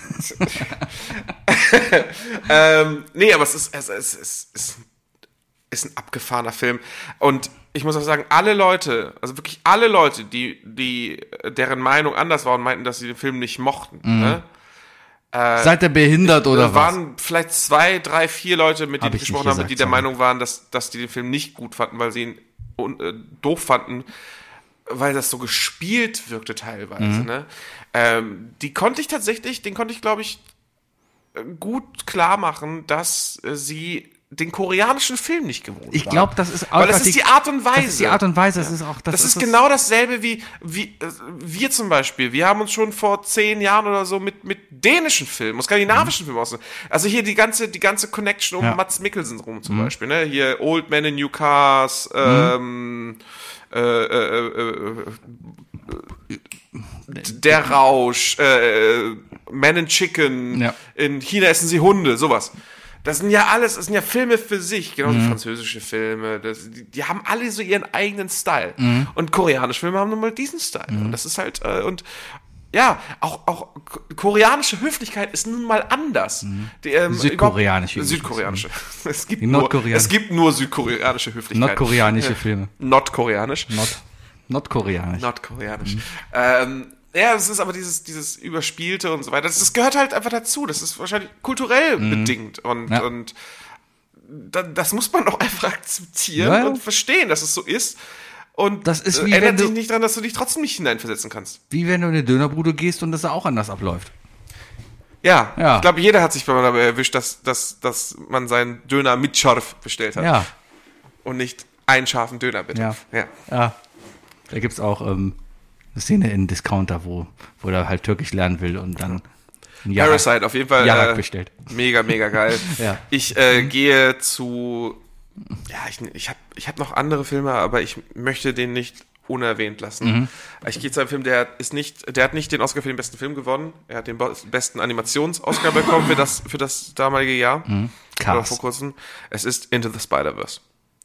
ähm, nee, aber es ist, es, ist, es ist, ist ein abgefahrener Film. Und ich muss auch sagen, alle Leute, also wirklich alle Leute, die, die deren Meinung anders war und meinten, dass sie den Film nicht mochten, mhm. ne? Äh, Seid ihr behindert oder was? Da waren vielleicht zwei, drei, vier Leute, mit denen ich gesprochen habe, die der sorry. Meinung waren, dass, dass die den Film nicht gut fanden, weil sie ihn äh, doof fanden, weil das so gespielt wirkte teilweise, mhm. ne? Ähm, die konnte ich tatsächlich, den konnte ich, glaube ich, gut klar machen, dass äh, sie den koreanischen Film nicht gewohnt ich glaube, das ist auch weil das ist die Art und Weise. Das ist die Art und Weise. Das ist auch das, das ist, ist genau dasselbe wie, wie äh, wir zum Beispiel. Wir haben uns schon vor zehn Jahren oder so mit mit dänischen Filmen, und skandinavischen mhm. Filmen aus. Also hier die ganze die ganze Connection um ja. Mads Mikkelsen rum zum mhm. Beispiel. Ne, hier Old Men in New Cars. Ähm, mhm. äh, äh, äh, äh, Der Rausch, äh, Man and Chicken, ja. in China essen sie Hunde, sowas. Das sind ja alles, das sind ja Filme für sich, genau wie mhm. französische Filme. Das, die, die haben alle so ihren eigenen Style. Mhm. Und koreanische Filme haben nun mal diesen Style. Mhm. Und das ist halt, äh, und ja, auch, auch koreanische Höflichkeit ist nun mal anders. Mhm. Die, ähm, Südkoreanische. Südkoreanische. Es gibt, nur, es gibt nur südkoreanische Höflichkeit. Nordkoreanische Filme. Nordkoreanisch. Not, Nordkoreanisch. Nordkoreanisch. Mhm. Ähm, ja, es ist aber dieses, dieses Überspielte und so weiter. Das, das gehört halt einfach dazu. Das ist wahrscheinlich kulturell mhm. bedingt. Und, ja. und da, das muss man doch einfach akzeptieren ja, ja. und verstehen, dass es so ist. Und das ist wie äh, ändert wenn du, sich nicht daran, dass du dich trotzdem nicht hineinversetzen kannst. Wie wenn du in eine Dönerbude gehst und das da auch anders abläuft. Ja, ja. ich glaube, jeder hat sich dabei erwischt, dass, dass, dass man seinen Döner mit Schorf bestellt hat. Ja. Und nicht einen scharfen Döner, bitte. Ja. ja. ja. Da gibt's auch ähm, eine Szene in Discounter, wo, wo er halt Türkisch lernen will und dann ein Jarak, Parasite, auf jeden Fall Jarak äh, bestellt. Mega, mega geil. ja. Ich äh, gehe zu... Ja, ich, ich habe ich hab noch andere Filme, aber ich möchte den nicht unerwähnt lassen. Mhm. Ich gehe zu einem Film, der ist nicht, der hat nicht den Oscar für den besten Film gewonnen. Er hat den besten Animations-Oscar bekommen für das, für das damalige Jahr. Mhm. Oder vor kurzem. Es ist Into the Spider-Verse.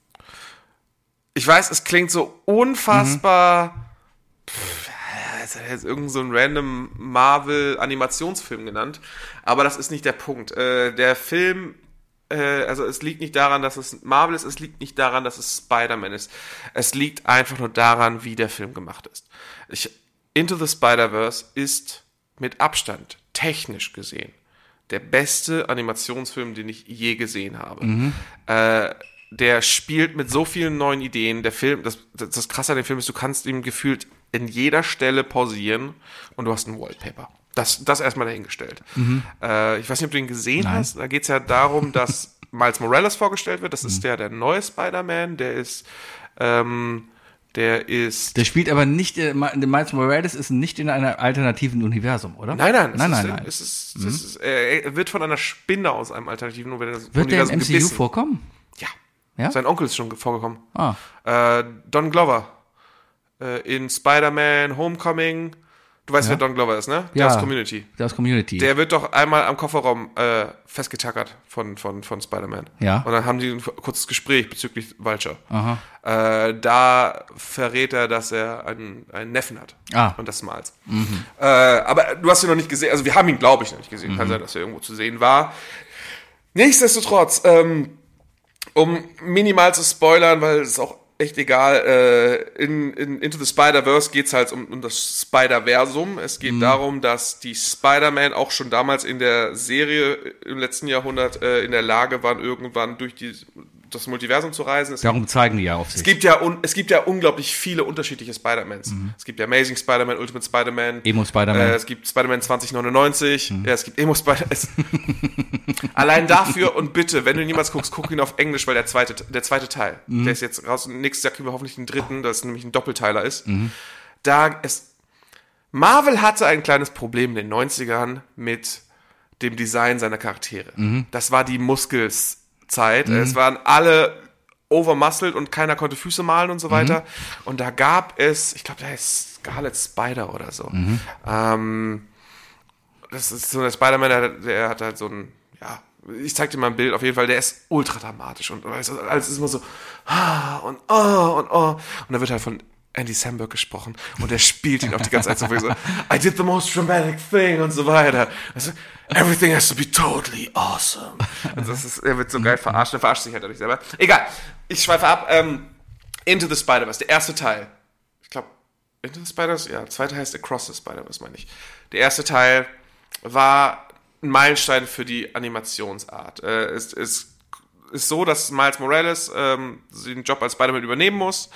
Ich weiß, es klingt so unfassbar. Mhm. Pff, es hat jetzt irgend so ein random Marvel-Animationsfilm genannt. Aber das ist nicht der Punkt. Äh, der Film. Also es liegt nicht daran, dass es Marvel ist, es liegt nicht daran, dass es Spider-Man ist. Es liegt einfach nur daran, wie der Film gemacht ist. Ich, Into the Spider-Verse ist mit Abstand, technisch gesehen, der beste Animationsfilm, den ich je gesehen habe. Mhm. Äh, der spielt mit so vielen neuen Ideen. Der Film, das, das Krasse an dem Film ist, du kannst ihm gefühlt in jeder Stelle pausieren und du hast ein Wallpaper. Das, das erstmal dahingestellt. Mhm. Äh, ich weiß nicht, ob du ihn gesehen Nein. hast. Da geht es ja darum, dass Miles Morales vorgestellt wird. Das ist mhm. der, der neue Spider-Man. Der ist, ähm, der ist... Der spielt aber nicht, äh, Miles Morales ist nicht in einem alternativen Universum, oder? Nein, nein. Nein, ist, nein, nein. Es ist, mhm. es ist, er wird von einer Spinne aus einem alternativen Universum Wird der im M C U gebissen. vorkommen? Ja. ja. Sein Onkel ist schon vorgekommen. Ah. Äh, Don Glover. Äh, in Spider-Man Homecoming... Du weißt, ja. wer Don Glover ist, ne? Der ja, aus Community. Der aus Community. Der wird doch einmal am Kofferraum äh, festgetackert von, von, von Spider-Man. Ja. Und dann haben die ein kurzes Gespräch bezüglich Vulture. Aha. Äh, da verrät er, dass er einen, einen Neffen hat. Ah. Und das Miles. Mhm. Äh, aber du hast ihn noch nicht gesehen. Also wir haben ihn, glaube ich, noch nicht gesehen. Mhm. Kann sein, dass er irgendwo zu sehen war. Nichtsdestotrotz, ähm, um minimal zu spoilern, weil es auch echt egal, äh, in, in Into the Spider-Verse geht's halt um, um das Spider-Versum. Es geht mhm. darum, dass die Spider-Man auch schon damals in der Serie im letzten Jahrhundert äh, in der Lage waren, irgendwann durch die, das Multiversum zu reisen. Es Darum zeigen die ja auf sich. Es gibt ja, un, es gibt ja unglaublich viele unterschiedliche Spider-Mans. Mhm. Es gibt ja Amazing Spider-Man, Ultimate Spider-Man. Emo Spider-Man. Äh, es gibt Spider-Man zwanzig neunundneunzig. Mhm. Ja, es gibt Emo Spider-Man. Allein dafür und bitte, wenn du ihn niemals guckst, guck ihn auf Englisch, weil der zweite, der zweite Teil, mhm. der ist jetzt raus. Nächstes Jahr kriegen wir hoffentlich den dritten, das nämlich ein Doppelteiler ist. Mhm. Da es, Marvel hatte ein kleines Problem in den neunzigern mit dem Design seiner Charaktere. Mhm. Das war die Muskels Zeit. Mhm. Es waren alle overmuscled und keiner konnte Füße malen und so weiter. Mhm. Und da gab es, ich glaube, da ist Scarlet Spider oder so. Mhm. Ähm, das ist so der Spider-Man, der, der hat halt so ein, ja, ich zeig dir mal ein Bild, auf jeden Fall, der ist ultra dramatisch und also, alles ist immer so und oh und oh. Und da wird halt von Andy Samberg gesprochen und der spielt ihn auf die ganze Zeit so, so I did the most dramatic thing und so weiter. Also, everything has to be totally awesome. Und das ist, er wird so geil verarscht, er verarscht sich halt dadurch selber. Egal, ich schweife ab. Ähm, Into the Spider-Verse, der erste Teil. Ich glaube, Into the Spider-Verse, ja, der zweite heißt Across the Spider-Verse, meine ich. Der erste Teil war ein Meilenstein für die Animationsart. Äh, es ist ist so, dass Miles Morales ähm, den Job als Spider-Man übernehmen muss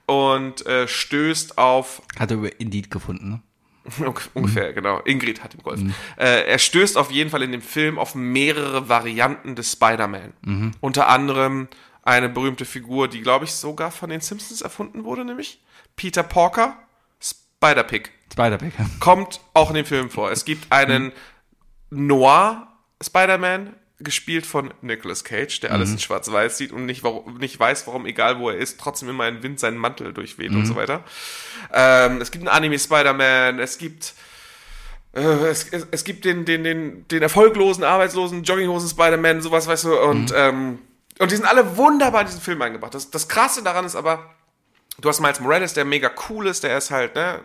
und äh, stößt auf... Hat er über Indeed gefunden, ne? Ungefähr, mhm. genau. Ingrid hat ihm geholfen. Mhm. Äh, er stößt auf jeden Fall in dem Film auf mehrere Varianten des Spider-Man. Mhm. Unter anderem eine berühmte Figur, die, glaube ich, sogar von den Simpsons erfunden wurde, nämlich Peter Porker, Spider-Pig. Spider-Pig. Kommt auch in dem Film vor. Es gibt einen mhm. Noir-Spider-Man, gespielt von Nicolas Cage, der alles mhm. in schwarz-weiß sieht und nicht, warum, nicht weiß, warum, egal wo er ist, trotzdem immer ein Wind seinen Mantel durchweht mhm. und so weiter. Ähm, es gibt einen Anime-Spider-Man, es gibt äh, es, es, es gibt den, den, den, den erfolglosen, arbeitslosen Jogginghosen-Spider-Man, sowas, weißt du, und, mhm. ähm, und die sind alle wunderbar in diesen Film eingebracht. Das, das Krasse daran ist aber, du hast Miles Morales, der mega cool ist, der ist halt, ne,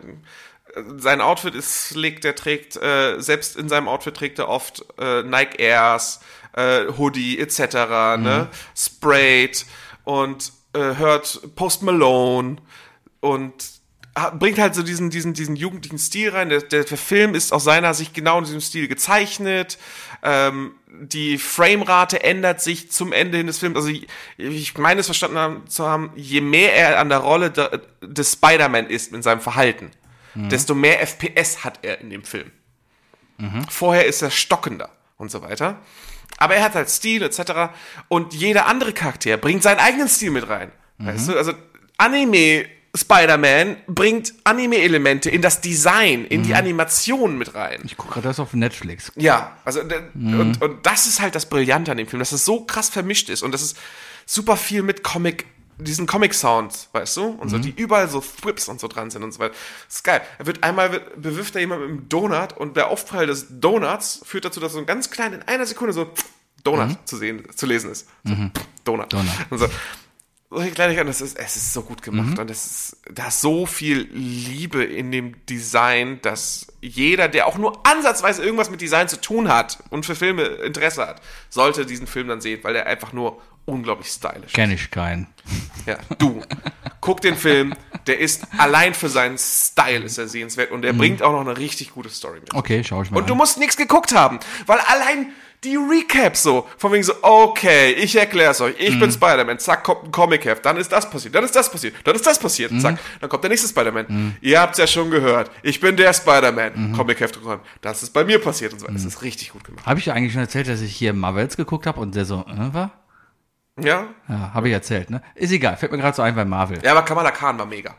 sein Outfit ist slick, der trägt, äh, selbst in seinem Outfit trägt er oft äh, Nike Airs, äh, Hoodie et cetera, mhm. ne, sprayed und äh, hört Post Malone und bringt halt so diesen, diesen, diesen jugendlichen Stil rein. Der, der Film ist aus seiner Sicht genau in diesem Stil gezeichnet. Ähm, die Framerate ändert sich zum Ende hin des Films. Also ich, ich meine es verstanden haben, zu haben, je mehr er an der Rolle de, des Spider-Man ist in seinem Verhalten, mhm. desto mehr F P S hat er in dem Film. Mhm. Vorher ist er stockender und so weiter. Aber er hat halt Stil et cetera. Und jeder andere Charakter bringt seinen eigenen Stil mit rein. Mhm. Weißt du? Also Anime Spider-Man bringt Anime-Elemente in das Design, in mhm. die Animation mit rein. Ich gucke gerade das auf Netflix. Ja, also mhm. und, und das ist halt das Brillante an dem Film, dass es so krass vermischt ist und das ist super viel mit Comic, diesen Comic-Sounds, weißt du? Und so, mhm. die überall so Thwips und so dran sind und so weiter. Das ist geil. Er wird einmal, wird, bewirft er jemand mit einem Donut und der Aufprall des Donuts führt dazu, dass so ein ganz klein in einer Sekunde so Donut mhm. zu sehen, zu lesen ist. So, mhm. Donut. Donut. Und so. Solche Kleinigkeiten, das ist, es ist so gut gemacht mhm. und es ist, da ist so viel Liebe in dem Design, dass jeder, der auch nur ansatzweise irgendwas mit Design zu tun hat und für Filme Interesse hat, sollte diesen Film dann sehen, weil der einfach nur unglaublich stylisch ist. Kenn ich keinen. Ja, du, guck den Film, der ist allein für seinen Style ist er sehenswert und der mhm. bringt auch noch eine richtig gute Story mit. Okay, schau ich mal Und an. du musst nichts geguckt haben, weil allein die Recaps so, von wegen so, okay, ich erklär's euch, ich mm. bin Spider-Man, zack, kommt ein Comic-Heft, dann ist das passiert, dann ist das passiert, dann ist das passiert, mm. zack, dann kommt der nächste Spider-Man. Mm. Ihr habt's ja schon gehört, ich bin der Spider-Man, mm. Comic-Heft gekommen, das ist bei mir passiert und so, mm. das ist richtig gut gemacht. Habe ich ja eigentlich schon erzählt, dass ich hier Marvels geguckt habe und der so, äh, war? Ja? Ja, habe ich erzählt, ne? Ist egal, fällt mir gerade so ein bei Marvel. Ja, aber Kamala Khan war mega.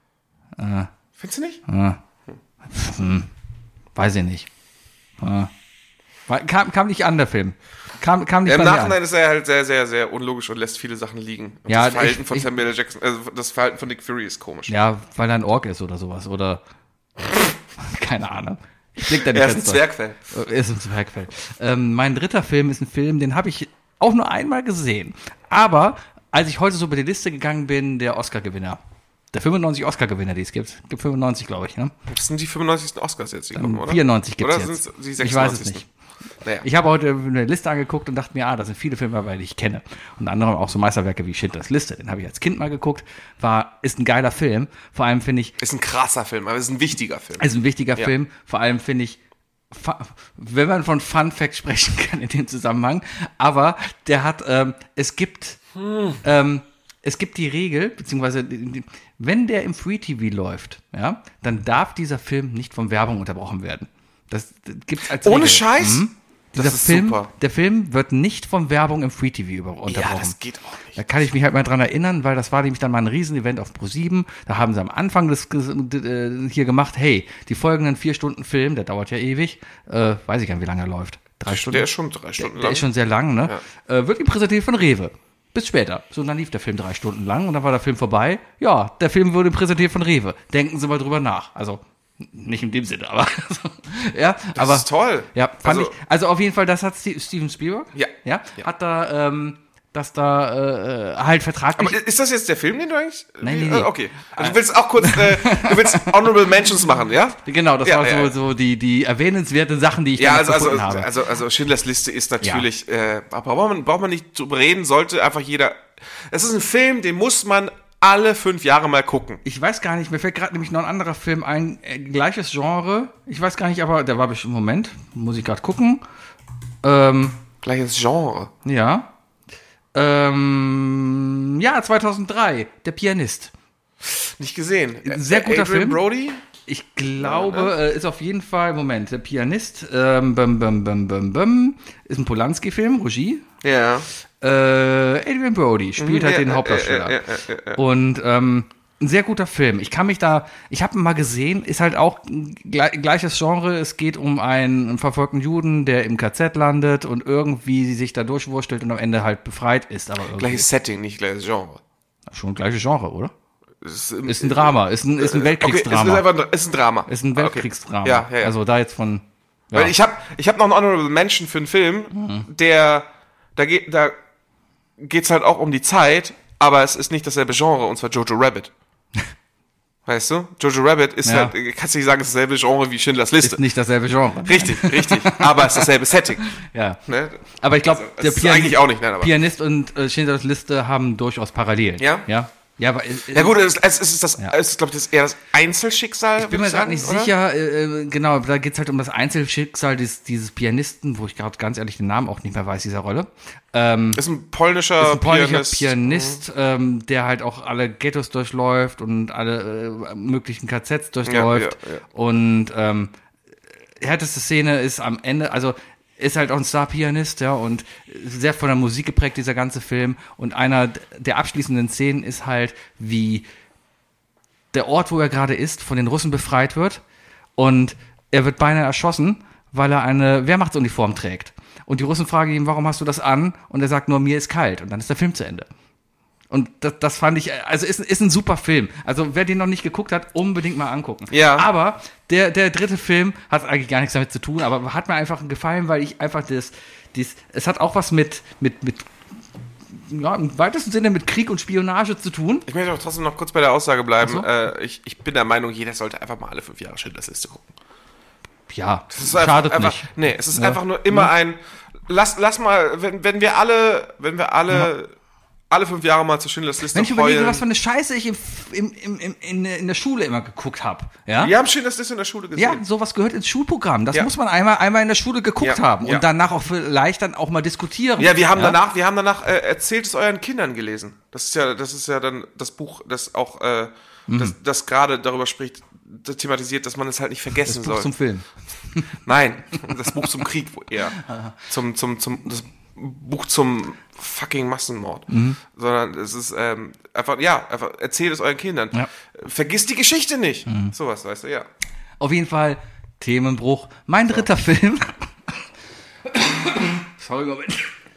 Äh. Findest du nicht? Äh. Hm. Hm. Weiß ich nicht. Äh. Kam, kam nicht an, der Film. Kam, kam nicht ja, Im bei mir Nachhinein an. ist er halt sehr, sehr, sehr unlogisch und lässt viele Sachen liegen. Und ja, das Verhalten ich, von ich, Samuel Jackson, also das Verhalten von Nick Fury ist komisch. Ja, weil er ein Ork ist oder sowas. Oder keine Ahnung. Ich blick da nicht. Er ist ein Zwergfell. Er ist ein Zwergfell. Ähm, mein dritter Film ist ein Film, den habe ich auch nur einmal gesehen. Aber als ich heute so über die Liste gegangen bin, der Oscar-Gewinner. Der fünfundneunzig Oscar-Gewinner, die es gibt. Gibt fünfundneunzig, glaube ich, ne? Das sind die fünfundneunzigsten Oscars jetzt, die kommen, oder? vierundneunzig gibt es jetzt. Oder sind es die ich weiß es nicht. Naja. Ich habe heute eine Liste angeguckt und dachte mir, ah, da sind viele Filme dabei, die ich kenne. Unter anderem auch so Meisterwerke wie Schindlers Liste. Den habe ich als Kind mal geguckt. War, ist ein geiler Film. Vor allem finde ich... Ist ein krasser Film, aber ist ein wichtiger Film. Ist ein wichtiger ja. Film. Vor allem finde ich, wenn man von Fun Fact sprechen kann in dem Zusammenhang, aber der hat, ähm, es gibt, hm. ähm, es gibt die Regel, beziehungsweise wenn der im Free T V läuft, ja, dann darf dieser Film nicht von Werbung unterbrochen werden. Das, das gibt's als Regel. Ohne Scheiß? Mhm. Dieser das ist Film, super. Der Film wird nicht von Werbung im Free T V über, unterbrochen. Ja, das geht auch nicht. Da kann ich mich halt mal dran erinnern, weil das war nämlich dann mal ein Riesenevent auf ProSieben. Da haben sie am Anfang des äh, hier gemacht, hey, die folgenden vier Stunden Film, der dauert ja ewig, äh, weiß ich gar nicht, wie lange er läuft. Drei Stunden? Der ist schon drei Stunden der, lang. Der ist schon sehr lang, ne? Ja. Äh, wird ihm präsentiert von Rewe. Bis später. So, und dann lief der Film drei Stunden lang und dann war der Film vorbei. Ja, der Film wurde präsentiert von Rewe. Denken Sie mal drüber nach. Also, nicht in dem Sinne, aber ja, das aber ist toll. Ja, fand also, ich. Also auf jeden Fall, das hat Steven Spielberg. Ja, ja, ja. hat da ähm, das da äh, halt vertraglich. Aber ist das jetzt der Film, den du eigentlich? Nein, nee, nee. Okay. Also du willst auch kurz, äh, du willst Honorable Mentions machen, ja? Genau, das ja, war ja. so so die die erwähnenswerten Sachen, die ich ja, da also, gefunden also, habe. also also Schindlers Liste ist natürlich, ja. äh, aber braucht man braucht man nicht drüber reden, sollte einfach jeder. Es ist ein Film, den muss man alle fünf Jahre mal gucken. Ich weiß gar nicht, mir fällt gerade nämlich noch ein anderer Film ein, äh, gleiches Genre. Ich weiß gar nicht, aber der war bestimmt, Moment, muss ich gerade gucken. Ähm, gleiches Genre? Ja. Ähm, ja, zweitausenddrei, Der Pianist. Nicht gesehen. Sehr guter Adrian Film. Brody? Ich glaube, ja, ne? äh, ist auf jeden Fall, Moment, Der Pianist, ähm, bum, bum, bum, bum, bum, ist ein Polanski-Film, Regie. Ja. Äh, Adrian Brody spielt mhm, halt ja, den Hauptdarsteller. Ja, ja, ja, ja. Und ähm, ein sehr guter Film. Ich kann mich da, ich habe ihn mal gesehen, ist halt auch gle- gleiches Genre. Es geht um einen verfolgten Juden, der im K Z landet und irgendwie sich da durchwurstelt und am Ende halt befreit ist. Aber gleiches Setting, nicht gleiches Genre. Schon gleiches Genre, oder? Ist, ist ein Drama, ist ein, ist ein Weltkriegsdrama. Okay, ist, ist, einfach, ist ein Drama. Ist ein Weltkriegsdrama. Okay. Ja, ja, ja. Also da jetzt von... Ja. Weil ich habe ich hab noch einen Honorable Mention für einen Film, mhm. der, da geht, da geht's halt auch um die Zeit, aber es ist nicht dasselbe Genre, und zwar Jojo Rabbit. Weißt du? Jojo Rabbit ist ja. halt, kannst du nicht sagen, es ist dasselbe Genre wie Schindlers Liste. Ist nicht dasselbe Genre. Richtig, richtig. Aber es ist dasselbe Setting. Ja. Ne? Aber ich glaube, also, der Pianist, eigentlich auch nicht, nein, aber. Pianist und äh, Schindlers Liste haben durchaus Parallelen. Ja? Ja. Ja, aber es, Ja gut, es, es ist das, Ja. es ist, glaube ich, das eher das Einzelschicksal. ich bin mir gerade nicht oder? sicher, äh, genau, da geht's halt um das Einzelschicksal dieses, dieses Pianisten, wo ich gerade ganz ehrlich den Namen auch nicht mehr weiß, dieser Rolle. Ähm, Ist ein polnischer ist ein polnischer Pianist. Pianist, ähm, der halt auch alle Ghettos durchläuft und alle äh, möglichen K Zs durchläuft. Ja, ja, ja. Und ähm, härteste Szene ist am Ende, also ist halt auch ein Star-Pianist, ja, und sehr von der Musik geprägt, dieser ganze Film. Und einer der abschließenden Szenen ist halt, wie der Ort, wo er gerade ist, von den Russen befreit wird. Und er wird beinahe erschossen, weil er eine Wehrmachtsuniform trägt. Und die Russen fragen ihn, warum hast du das an? Und er sagt nur, mir ist kalt. Und dann ist der Film zu Ende. Und das, das fand ich, also ist, ist ein super Film. Also wer den noch nicht geguckt hat, unbedingt mal angucken. Ja. Aber der, der dritte Film hat eigentlich gar nichts damit zu tun, aber hat mir einfach gefallen, weil ich einfach das, das es hat auch was mit, mit, mit, ja, im weitesten Sinne mit Krieg und Spionage zu tun. Ich möchte aber trotzdem noch kurz bei der Aussage bleiben. Ach so. Äh, ich, ich bin der Meinung, jeder sollte einfach mal alle fünf Jahre Schindlers Liste gucken. Ja, Es ist schadet einfach, nicht. Einfach, nee, es ist Ja. einfach nur immer ein, lass, lass mal, wenn, wenn wir alle, wenn wir alle, alle fünf Jahre mal zu Schindlers Liste Wenn ich überlege, heulen. was für eine Scheiße ich im, im, im, im, in, in der Schule immer geguckt habe. Ja? Wir haben Schindlers Liste in der Schule gesehen. Ja, sowas gehört ins Schulprogramm. Das Ja. muss man einmal, einmal in der Schule geguckt Ja, haben und ja. danach auch vielleicht dann auch mal diskutieren. Ja, wir haben danach, wir haben danach äh, erzählt es euren Kindern gelesen. Das ist ja, das ist ja dann das Buch, das auch, äh, Mhm. das, das gerade darüber spricht, das thematisiert, dass man es halt nicht vergessen Das Buch soll. zum Film. Nein, das Buch zum Krieg, wo eher. Zum, zum, zum, das Buch zum fucking Massenmord. Mhm. Sondern es ist ähm, einfach, ja, einfach erzählt es euren Kindern. Ja. Vergiss die Geschichte nicht. Mhm. Sowas, weißt du, ja. Auf jeden Fall Themenbruch. Mein dritter Film. Sorry, Moment.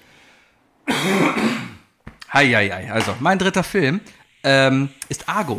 Heieiei. Also, mein dritter Film ähm, ist Argo.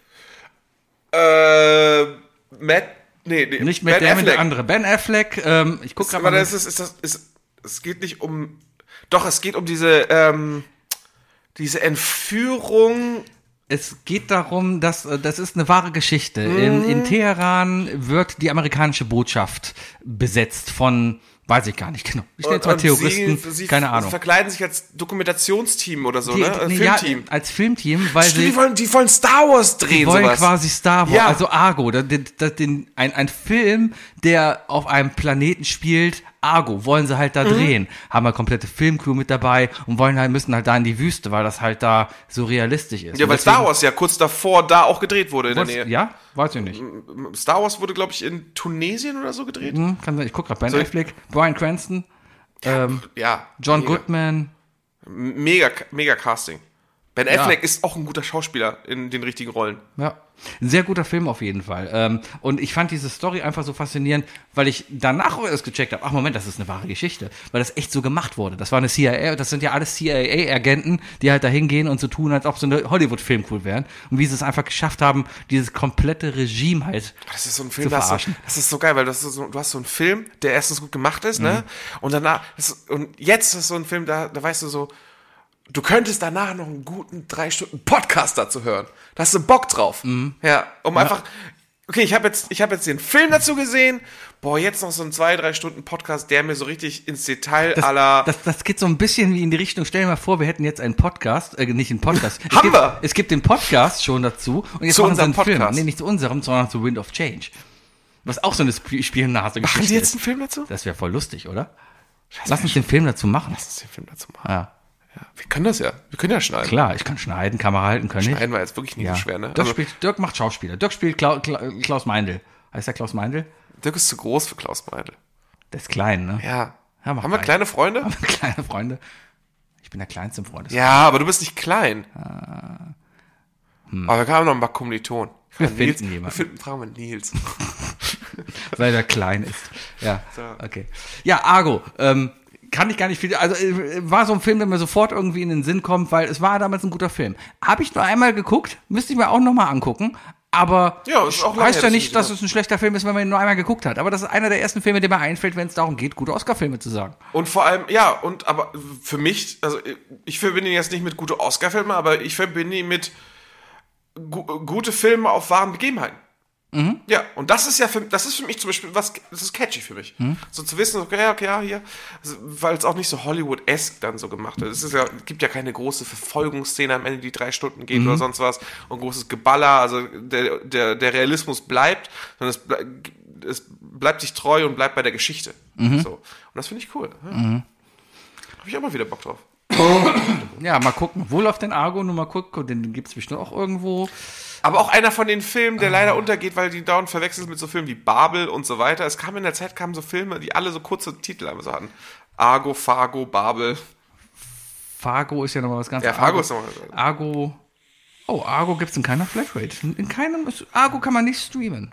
Äh, Matt, nee, nee. Nicht mit Ben der, mit der Affleck. andere. Ben Affleck, ähm, ich guck Ist, gerade aber mal. das ist, ist das, ist, es geht nicht um, doch, es geht um diese, ähm, diese Entführung. Es geht darum, dass äh, das ist eine wahre Geschichte. In, in Teheran wird die amerikanische Botschaft besetzt von, weiß ich gar nicht genau. Ich nenne Und- zwar und Terroristen, sie, sie keine Ahnung. verkleiden sich als Dokumentationsteam oder so, Die, ne? Als nee, ja, Filmteam. als Filmteam, weil Stimmt, sie die, wollen, die wollen Star Wars drehen, die wollen sowas. quasi Star Wars, Ja. also Argo, da, da, da, den, ein, ein Film, der auf einem Planeten spielt, Argo, wollen sie halt da Mhm. drehen. Haben halt komplette Filmcrew mit dabei und wollen halt, müssen halt da in die Wüste, weil das halt da so realistisch ist. Ja, Und weil deswegen- Star Wars ja kurz davor da auch gedreht wurde in der Was? Nähe. Ja? Weiß ich nicht. Star Wars wurde, glaube ich, in Tunesien oder so gedreht. Hm, kann sein. Ich guck gerade Ben Soll ich- Affleck, Bryan Cranston, ähm, Ja. John mega. Goodman. Mega, mega Casting. Ben Affleck ist auch ein guter Schauspieler in den richtigen Rollen. Ja, ein sehr guter Film auf jeden Fall. Ähm, und ich fand diese Story einfach so faszinierend, weil ich danach erst gecheckt habe, ach Moment, das ist eine wahre Geschichte, weil das echt so gemacht wurde. Das war eine C I A, das sind ja alles C I A-Agenten, die halt da hingehen und so tun, als ob so eine Hollywood-Film cool wären. Und wie sie es einfach geschafft haben, dieses komplette Regime halt Das ist so ein Film, zu das, verarschen. das ist so geil, weil das ist so, du hast so einen Film, der erstens gut gemacht ist, Mhm. ne? Und danach, das ist, und jetzt ist so ein Film, da, da weißt du so, du könntest danach noch einen guten drei Stunden Podcast dazu hören. Da hast du Bock drauf. Mhm. Ja, um einfach, okay, ich habe jetzt, ich habe jetzt den Film dazu gesehen, boah, jetzt noch so ein zwei, drei Stunden Podcast, der mir so richtig ins Detail Das, aller, das, das geht so ein bisschen wie in die Richtung, stell dir mal vor, wir hätten jetzt einen Podcast, äh, nicht einen Podcast. Es Haben gibt, wir. Es gibt den Podcast schon dazu und jetzt Zu machen sie unserem einen Film. Podcast. Nee, nicht zu unserem, sondern zu Wind of Change. Was auch so eine Sp- Spionage machen die jetzt einen Film dazu? Das wäre voll lustig, oder? Lass uns den Film dazu machen. Lass uns den Film dazu machen. Ja, Ja, wir können das ja. Wir können ja schneiden. klar, ich kann schneiden, Kamera halten, kann ich. Schneiden war jetzt wirklich nicht Ja. so schwer, ne? Dirk, Also, spielt, Dirk macht Schauspieler. Dirk spielt Kla Kla Klaus Meindl. Heißt der Klaus Meindl? Dirk ist zu groß für Klaus Meidel. Der ist klein, ne? Ja. Ja, mach Haben wir rein. kleine Freunde? Haben wir kleine Freunde? Ich bin der kleinste im Freundes. Ja, aber du bist nicht klein. Aber wir haben noch einen paar Kommilitonen. Wir Ja, Nils, finden jemanden. Wir finden, fragen wir Nils. Weil er klein ist. Ja, So. okay. Ja, Argo. Ähm, kann ich gar nicht viel. Also äh, war so ein Film, der mir sofort irgendwie in den Sinn kommt, weil es war damals ein guter Film. Habe ich nur einmal geguckt, müsste ich mir auch nochmal angucken. Aber Ja, ist auch lange heißt her, ja dass nicht, ich dass ihn es ein schlechter Film ist, wenn man ihn nur einmal geguckt hat. Aber das ist einer der ersten Filme, der mir einfällt, wenn es darum geht, gute Oscar-Filme zu sagen. Und vor allem, ja, und aber für mich, also ich verbinde ihn jetzt nicht mit gute Oscar-Filme, aber ich verbinde ihn mit gu gute Filme auf wahren Begebenheiten. Mhm. Ja, und das ist ja für, das ist für mich zum Beispiel was, das ist catchy für mich. Mhm. So zu wissen, okay, okay, ja, hier, also, weil es auch nicht so Hollywood-esque dann so gemacht ist. Es ist ja, gibt ja keine große Verfolgungsszene am Ende, die drei Stunden geht mhm. oder sonst was und großes Geballer, also der, der, der Realismus bleibt, sondern es, ble- es bleibt sich treu und bleibt bei der Geschichte. Mhm. So. Und das finde ich cool. Ja. Mhm. Habe ich auch mal wieder Bock drauf. Ja, mal gucken. Wo läuft denn Argo? Nur mal gucken. Den gibt es bestimmt auch irgendwo. Aber auch einer von den Filmen, der leider untergeht, weil die dauernd verwechselt mit so Filmen wie Babel und so weiter. Es kam in der Zeit, kamen so Filme, die alle so kurze Titel so hatten. Argo, Fargo, Babel. Fargo ist ja nochmal was ganz anderes. Ja, Fargo ist nochmal was Argo. Oh, Argo gibt es in keiner Flatrate. In keinem. Argo kann man nicht streamen.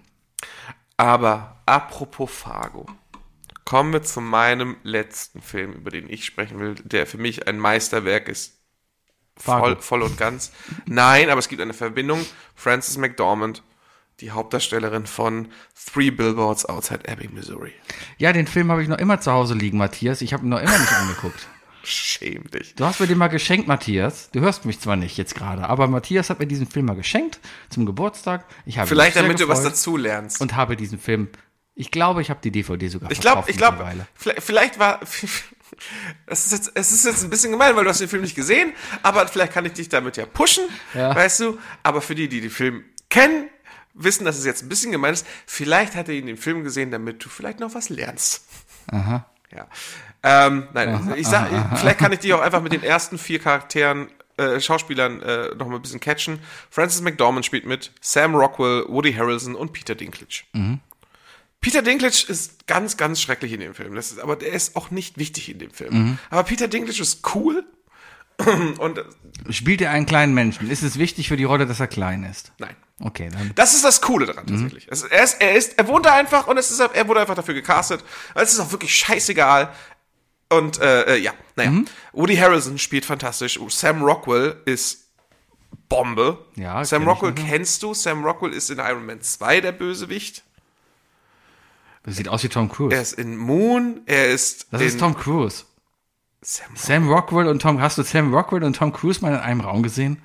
Aber apropos Fargo. Kommen wir zu meinem letzten Film, über den ich sprechen will, der für mich ein Meisterwerk ist. Voll, voll und ganz. Nein, aber es gibt eine Verbindung. Frances McDormand, die Hauptdarstellerin von Three Billboards Outside Ebbing, Missouri. Ja, den Film habe ich noch immer zu Hause liegen, Matthias. Ich habe ihn noch immer nicht angeguckt. Schäm dich. Du hast mir den mal geschenkt, Matthias. Du hörst mich zwar nicht jetzt gerade, aber Matthias hat mir diesen Film mal geschenkt zum Geburtstag. Ich habe Vielleicht damit du was dazu lernst. Und habe diesen Film, ich glaube, ich habe die D V D sogar ich glaub, ich glaube, vielleicht, vielleicht war... Es ist, jetzt, es ist jetzt ein bisschen gemein, weil du hast den Film nicht gesehen, aber vielleicht kann ich dich damit ja pushen, ja. Weißt du? Aber für die, die den Film kennen, wissen, dass es jetzt ein bisschen gemein ist. Vielleicht hat er ihn den Film gesehen, damit du vielleicht noch was lernst. Aha. Ja. Ähm, nein, aha, ich sag, aha, vielleicht kann ich dich auch einfach mit den ersten vier Charakteren, äh, Schauspielern äh, noch mal ein bisschen catchen. Frances McDormand spielt mit, Sam Rockwell, Woody Harrelson und Peter Dinklage. Mhm. Peter Dinklage ist ganz, ganz schrecklich in dem Film. Das ist, aber der ist auch nicht wichtig in dem Film. Mhm. Aber Peter Dinklage ist cool. Und spielt er einen kleinen Menschen? Ist es wichtig für die Rolle, dass er klein ist? Nein. Okay, dann. Das ist das Coole daran tatsächlich. Mhm. Es, er, ist, er, ist, er wohnt da einfach und es ist, er wurde einfach dafür gecastet. Es ist auch wirklich scheißegal. Und äh, ja, naja. Mhm. Woody Harrelson spielt fantastisch. Sam Rockwell ist Bombe. Ja, Sam Rockwell kennst du. Sam Rockwell ist in Iron Man zwei der Bösewicht. Das sieht aus wie Tom Cruise. Er ist in Moon, er ist Das in ist Tom Cruise. Sam Rockwell. Sam Rockwell und Tom, hast du Sam Rockwell und Tom Cruise mal in einem Raum gesehen?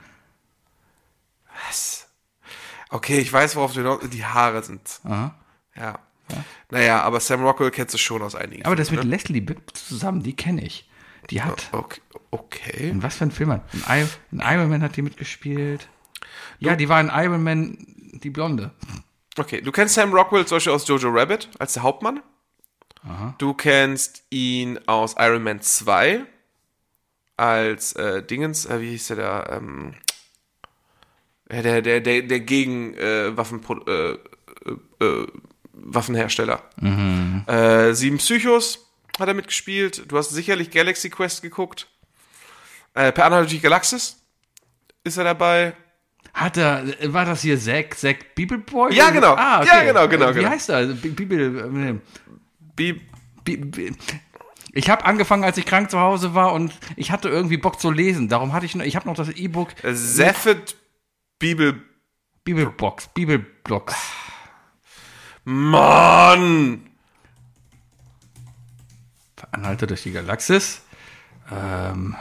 Was? Okay, ich weiß, worauf du noch, die Haare sind. Aha. Ja. ja. Naja, aber Sam Rockwell kennst du schon aus einigen Aber das Filmen, mit ne? Leslie Bibb zusammen, die kenne ich. Die hat. Okay. okay. In was für ein Film hat? In, I- in Iron Man hat die mitgespielt. Du? Ja, die war in Iron Man die Blonde. Okay, du kennst Sam Rockwell zum Beispiel aus Jojo Rabbit als der Hauptmann. Aha. Du kennst ihn aus Iron Man zwei als äh, Dingens, äh, wie hieß der da? Ähm, der, der, der, der gegen äh, Waffen, äh, äh, Waffenhersteller. Mhm. Äh, Sieben Psychos hat er mitgespielt. Du hast sicherlich Galaxy Quest geguckt. Äh, per Analogie Galaxis ist er dabei. Hat er, war das hier Zack, Zack Bibelboy? Ja, genau. Ah, okay. Ja, genau, genau. Wie genau. heißt er? Bibel. Äh, Bib- Bi- Bi- Ich habe angefangen, als ich krank zu Hause war und ich hatte irgendwie Bock zu lesen. Darum hatte ich noch, ich habe noch das E-Book. Zephyr Bibel. Bibelbox, Bibelblocks. Mann! Anhalte durch die Galaxis. Ähm,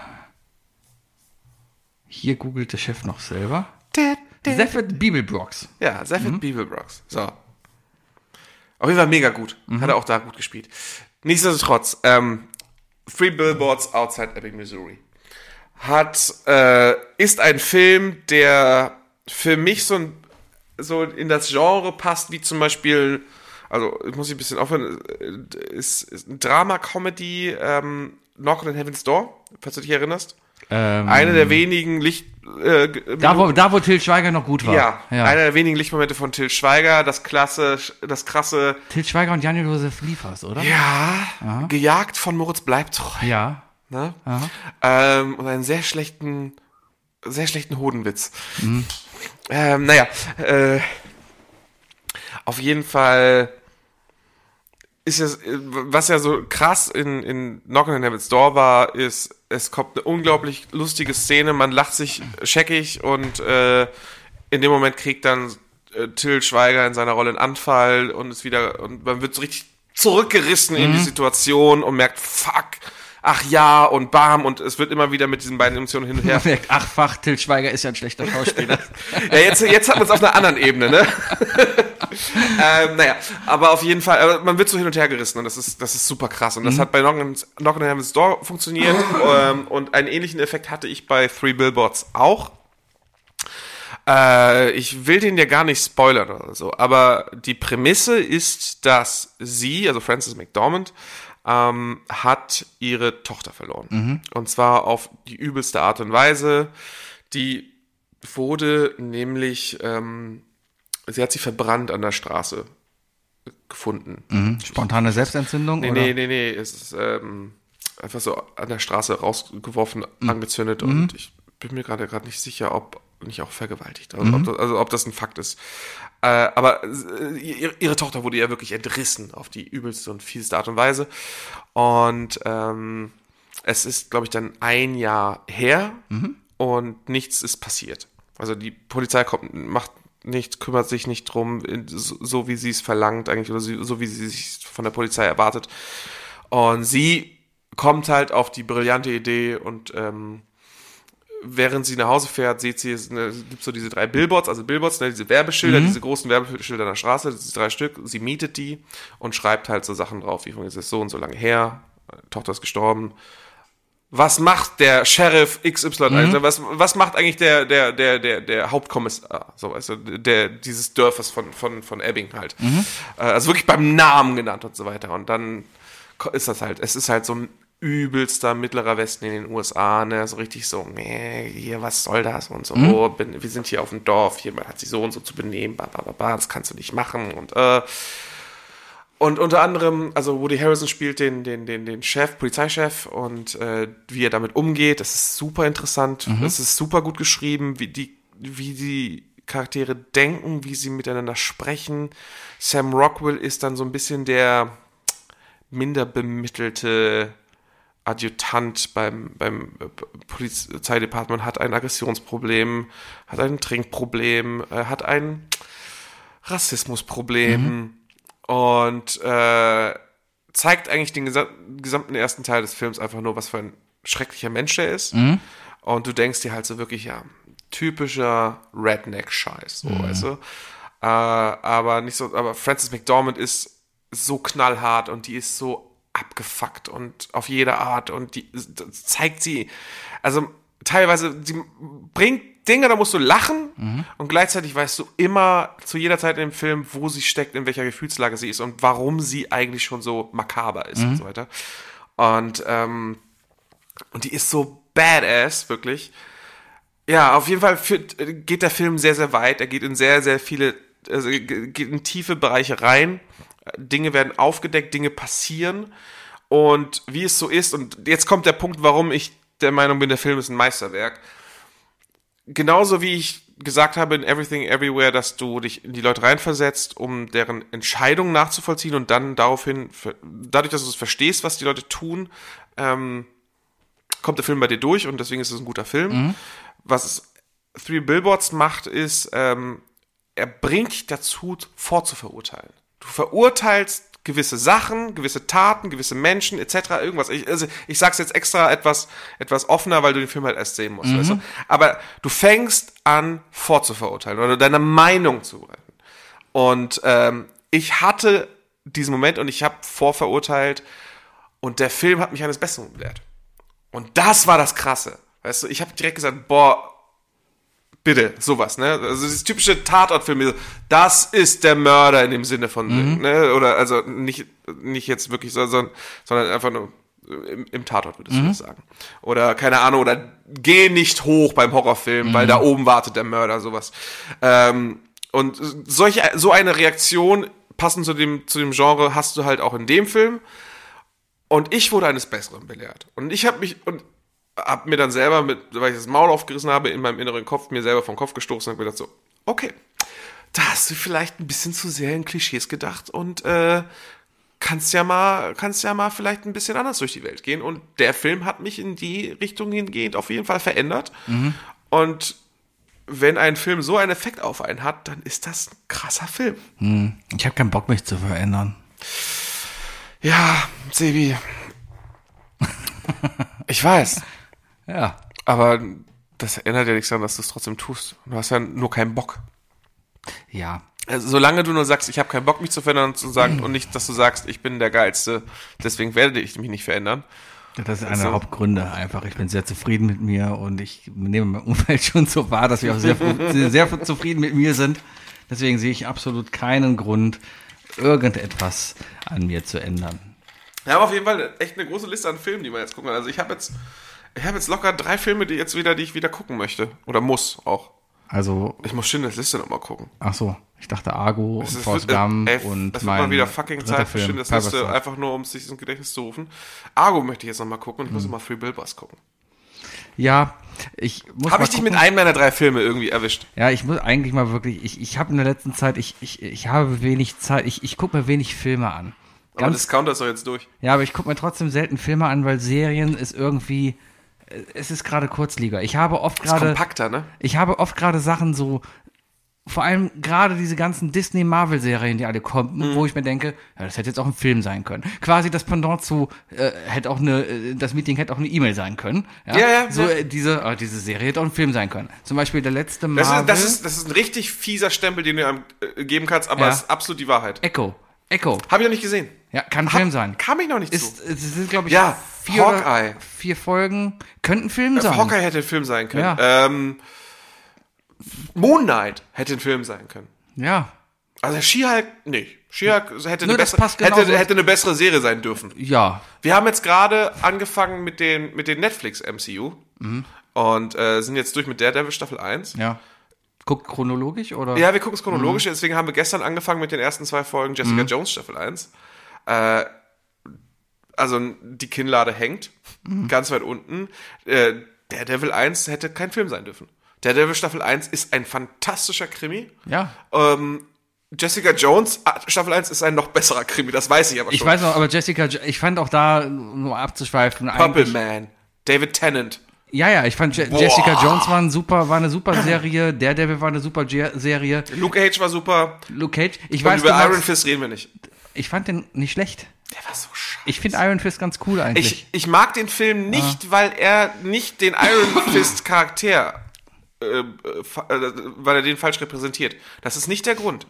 hier googelt der Chef noch selber. Zephyr Bibelblocks. Ja, Zephyr mhm. Bibelblocks. So. Auf jeden Fall mega gut. Mhm. Hat er auch da gut gespielt. Nichtsdestotrotz, ähm, Three Billboards Outside Ebbing, Missouri hat, äh, ist ein Film, der für mich so, ein, so in das Genre passt, wie zum Beispiel, also ich muss ein bisschen aufhören, ist, ist ein Drama-Comedy, ähm, Knock on Heaven's Door, falls du dich erinnerst. Ähm, Eine der wenigen Licht... Äh, da, wo, da, wo Till Schweiger noch gut war. Ja, ja, einer der wenigen Lichtmomente von Till Schweiger, das klasse, das krasse... Till Schweiger und Jan-Josef Liefers, oder? Ja, Aha. Gejagt von Moritz Bleibtreu. Ja. Ne? Ähm, und einen sehr schlechten, sehr schlechten Hodenwitz. Mhm. Ähm, naja, äh, auf jeden Fall ist es, was ja so krass in, in Knock on Heaven's Door war, ist, es kommt eine unglaublich lustige Szene, man lacht sich scheckig und äh, in dem Moment kriegt dann äh, Till Schweiger in seiner Rolle einen Anfall und ist wieder, und man wird so richtig zurückgerissen mhm. in die Situation und merkt, fuck, ach ja und bam, und es wird immer wieder mit diesen beiden Emotionen hin und her. Man merkt, ach fuck, Till Schweiger ist ja ein schlechter Schauspieler. Ja, jetzt, jetzt hat man es auf einer anderen Ebene, ne? ähm, naja, aber auf jeden Fall, aber man wird so hin und her gerissen und das ist, das ist super krass. Und das mhm. hat bei Knockin' on Heaven's Door funktioniert ähm, und einen ähnlichen Effekt hatte ich bei Three Billboards auch. Äh, ich will den ja gar nicht spoilern oder so, aber die Prämisse ist, dass sie, also Frances McDormand, ähm, hat ihre Tochter verloren. Mhm. Und zwar auf die übelste Art und Weise. Die wurde nämlich, ähm, sie hat sie verbrannt an der Straße gefunden. Mhm. Spontane Selbstentzündung? Nee, oder? nee, nee, nee. Es ist ähm, einfach so an der Straße rausgeworfen, mhm. angezündet mhm. und ich bin mir gerade gerade nicht sicher, ob nicht auch vergewaltigt. Also, mhm. ob, das, also ob das ein Fakt ist. Äh, aber äh, ihre, ihre Tochter wurde ja wirklich entrissen auf die übelste und fieseste Art und Weise. Und ähm, es ist, glaube ich, dann ein Jahr her mhm. und nichts ist passiert. Also die Polizei kommt, macht nichts, kümmert sich nicht drum, so, so wie sie es verlangt eigentlich oder so, so wie sie sich von der Polizei erwartet. Und sie kommt halt auf die brillante Idee und ähm, während sie nach Hause fährt, sieht sie, es ne, gibt so diese drei Billboards, also Billboards, ne, diese Werbeschilder, mhm. diese großen Werbeschilder an der Straße, diese drei Stück, sie mietet die und schreibt halt so Sachen drauf, wie von es ist so und so lange her, Tochter ist gestorben. Was macht der Sheriff X Y? Mhm. Also was, was macht eigentlich der, der, der, der, der Hauptkommissar, so, also der, dieses Dörfers von, von, von Ebbing halt. Mhm. Also wirklich beim Namen genannt und so weiter. Und dann ist das halt, es ist halt so ein übelster mittlerer Westen in den U S A, ne, so richtig so, nee, hier, was soll das und so, mhm. oh, bin, wir sind hier auf dem Dorf, hier, man hat sich so und so zu benehmen, ba, ba, ba, ba, das kannst du nicht machen und, äh, und unter anderem, also Woody Harrelson spielt den, den, den, den Chef, Polizeichef und, äh, wie er damit umgeht, das ist super interessant, mhm. das ist super gut geschrieben, wie die, wie die Charaktere denken, wie sie miteinander sprechen. Sam Rockwell ist dann so ein bisschen der minder bemittelte Adjutant beim, beim Polizeidepartement, hat ein Aggressionsproblem, hat ein Trinkproblem, äh, hat ein Rassismusproblem mhm. und äh, zeigt eigentlich den gesa- gesamten ersten Teil des Films einfach nur, was für ein schrecklicher Mensch er ist. Mhm. Und du denkst dir halt so wirklich, ja, typischer Redneck-Scheiß, so, mhm. weißt du? Äh, aber nicht so, aber Frances McDormand ist so knallhart und die ist so abgefuckt und auf jede Art und die zeigt sie, also teilweise, sie bringt Dinge, da musst du lachen mhm. und gleichzeitig weißt du immer zu jeder Zeit in dem Film, wo sie steckt, in welcher Gefühlslage sie ist und warum sie eigentlich schon so makaber ist mhm. und so weiter. Und, ähm, und die ist so badass, wirklich. Ja, auf jeden Fall führt, geht der Film sehr, sehr weit. Er geht in sehr, sehr viele, also geht in tiefe Bereiche rein. Dinge werden aufgedeckt, Dinge passieren und wie es so ist, und jetzt kommt der Punkt, warum ich der Meinung bin, der Film ist ein Meisterwerk. Genauso wie ich gesagt habe in Everything Everywhere, dass du dich in die Leute reinversetzt, um deren Entscheidungen nachzuvollziehen und dann daraufhin, dadurch, dass du es verstehst, was die Leute tun, ähm, kommt der Film bei dir durch und deswegen ist es ein guter Film. Mhm. Was Three Billboards macht, ist, ähm, er bringt dich dazu, vorzuverurteilen. Du verurteilst gewisse Sachen, gewisse Taten, gewisse Menschen, et cetera, irgendwas. Ich, also ich sag's jetzt extra etwas, etwas offener, weil du den Film halt erst sehen musst. Mhm. Weißt du? Aber du fängst an, vorzuverurteilen oder deine Meinung zu retten. Und ähm, ich hatte diesen Moment und ich habe vorverurteilt und der Film hat mich eines Besseren belehrt. Und das war das Krasse. Weißt du, ich habe direkt gesagt, boah, bitte, sowas, ne? Also dieses typische Tatortfilm, das ist der Mörder in dem Sinne von, mhm. ne? Oder also nicht nicht jetzt wirklich so, sondern, sondern einfach nur im, im Tatort, würdest mhm. du das sagen. Oder keine Ahnung, oder geh nicht hoch beim Horrorfilm, mhm. weil da oben wartet der Mörder, sowas. Ähm, und solche, so eine Reaktion passend zu dem zu dem Genre hast du halt auch in dem Film. Und ich wurde eines Besseren belehrt. Und ich habe mich und hab mir dann selber, mit, weil ich das Maul aufgerissen habe, in meinem inneren Kopf, mir selber vom Kopf gestoßen und hab gedacht so, okay, da hast du vielleicht ein bisschen zu sehr in Klischees gedacht und äh, kannst ja mal, kannst ja mal vielleicht ein bisschen anders durch die Welt gehen. Und der Film hat mich in die Richtung hingehend auf jeden Fall verändert. Mhm. Und wenn ein Film so einen Effekt auf einen hat, dann ist das ein krasser Film. Hm. Ich habe keinen Bock, mich zu verändern. Ja, Sebi. Ich weiß. Ja. Aber das ändert ja nichts daran, dass du es trotzdem tust. Du hast ja nur keinen Bock. Ja. Also, solange du nur sagst, ich habe keinen Bock, mich zu verändern und, zu sagen, und nicht, dass du sagst, ich bin der Geilste, deswegen werde ich mich nicht verändern. Das ist einer der Also- Hauptgründe einfach. Ich bin sehr zufrieden mit mir und ich nehme mein Umfeld schon so wahr, dass wir auch sehr, sehr, sehr zufrieden mit mir sind. Deswegen sehe ich absolut keinen Grund, irgendetwas an mir zu ändern. Wir haben auf jeden Fall echt eine große Liste an Filmen, die wir jetzt gucken. Also ich habe jetzt, ich habe jetzt locker drei Filme, die jetzt wieder, die ich wieder gucken möchte. Oder muss auch. Also, Ich muss Schindlers Liste nochmal gucken. ach so, ich dachte Argo und Es ist- Forrest äh, Gump ey, und es wird mein mal wieder fucking dritter Zeit für Film, Schindlers Liste, Parasite. einfach nur um sich ins Gedächtnis zu rufen. Argo möchte ich jetzt nochmal gucken und ich muss Mhm. nochmal Three Billboards gucken. Ja, ich muss Habe mal ich dich gucken. mit einem meiner drei Filme irgendwie erwischt? Ja, ich muss eigentlich mal wirklich, ich, ich habe in der letzten Zeit, ich, ich, ich habe wenig Zeit, ich, ich gucke mir wenig Filme an. Aber Ganz, Discounter ist doch jetzt durch. ja, aber ich gucke mir trotzdem selten Filme an, weil Serien ist irgendwie, äh, es ist gerade Kurzliga. Ich habe oft Ist gerade, kompakter, ne? ich habe oft gerade Sachen so, vor allem gerade diese ganzen Disney-Marvel-Serien, die alle kommen, Mhm. wo ich mir denke, ja, das hätte jetzt auch ein Film sein können. Quasi das Pendant zu, äh, hätte auch eine, äh, das Meeting hätte auch eine E-Mail sein können. Ja, Ja, ja, So, ja. äh, diese, äh, diese Serie hätte auch ein Film sein können. Zum Beispiel der letzte Das Marvel. ist, das, ist, das ist ein richtig fieser Stempel, den du ihm äh, geben kannst, aber Ja. es ist absolut die Wahrheit. Echo. Echo. Habe ich noch nicht gesehen. Ja, kann ein Film sein. Kam ich noch nicht Ist, zu. es sind, glaube ich, Ja, vier, Hawkeye. oder vier Folgen. Könnten ein Film sein. Hawkeye hätte ein Film sein können. Ja. Ähm, Moon Knight hätte ein Film sein können. Ja. Also She-Hulk nicht. She-Hulk hätte, Nö, eine das bessere, passt genau hätte, so. hätte eine bessere Serie sein dürfen. Ja. Wir haben jetzt gerade angefangen mit den, mit den Netflix-M C U und äh, sind jetzt durch mit Daredevil Staffel eins. Ja. Guckt chronologisch oder? Ja, wir gucken es chronologisch, deswegen haben wir gestern angefangen mit den ersten zwei Folgen Jessica Jones Staffel eins. Äh, also die Kinnlade hängt, ganz weit unten. Äh, Daredevil eins hätte kein Film sein dürfen. Daredevil Staffel eins ist ein fantastischer Krimi. Ja. Ähm, Jessica Jones ah, Staffel eins ist ein noch besserer Krimi, das weiß ich aber schon. Ich weiß noch, aber Jessica, Jo- ich fand auch da, nur abzuschweifen, Purple eigentlich, Man, David Tennant. ja, ja, ich fand Je Boah. Jessica Jones war ein super, war eine super Serie, Daredevil war eine super Je Serie, Luke Cage war super. Luke Cage, ich Und weiß, über du magst- Iron Fist reden wir nicht. ich fand den nicht schlecht. Der war so scheiße. Ich finde Iron Fist ganz cool eigentlich. Ich, ich mag den Film nicht, weil er nicht den Iron Fist Charakter, äh, äh, fa- äh, weil er den falsch repräsentiert. Das ist nicht der Grund.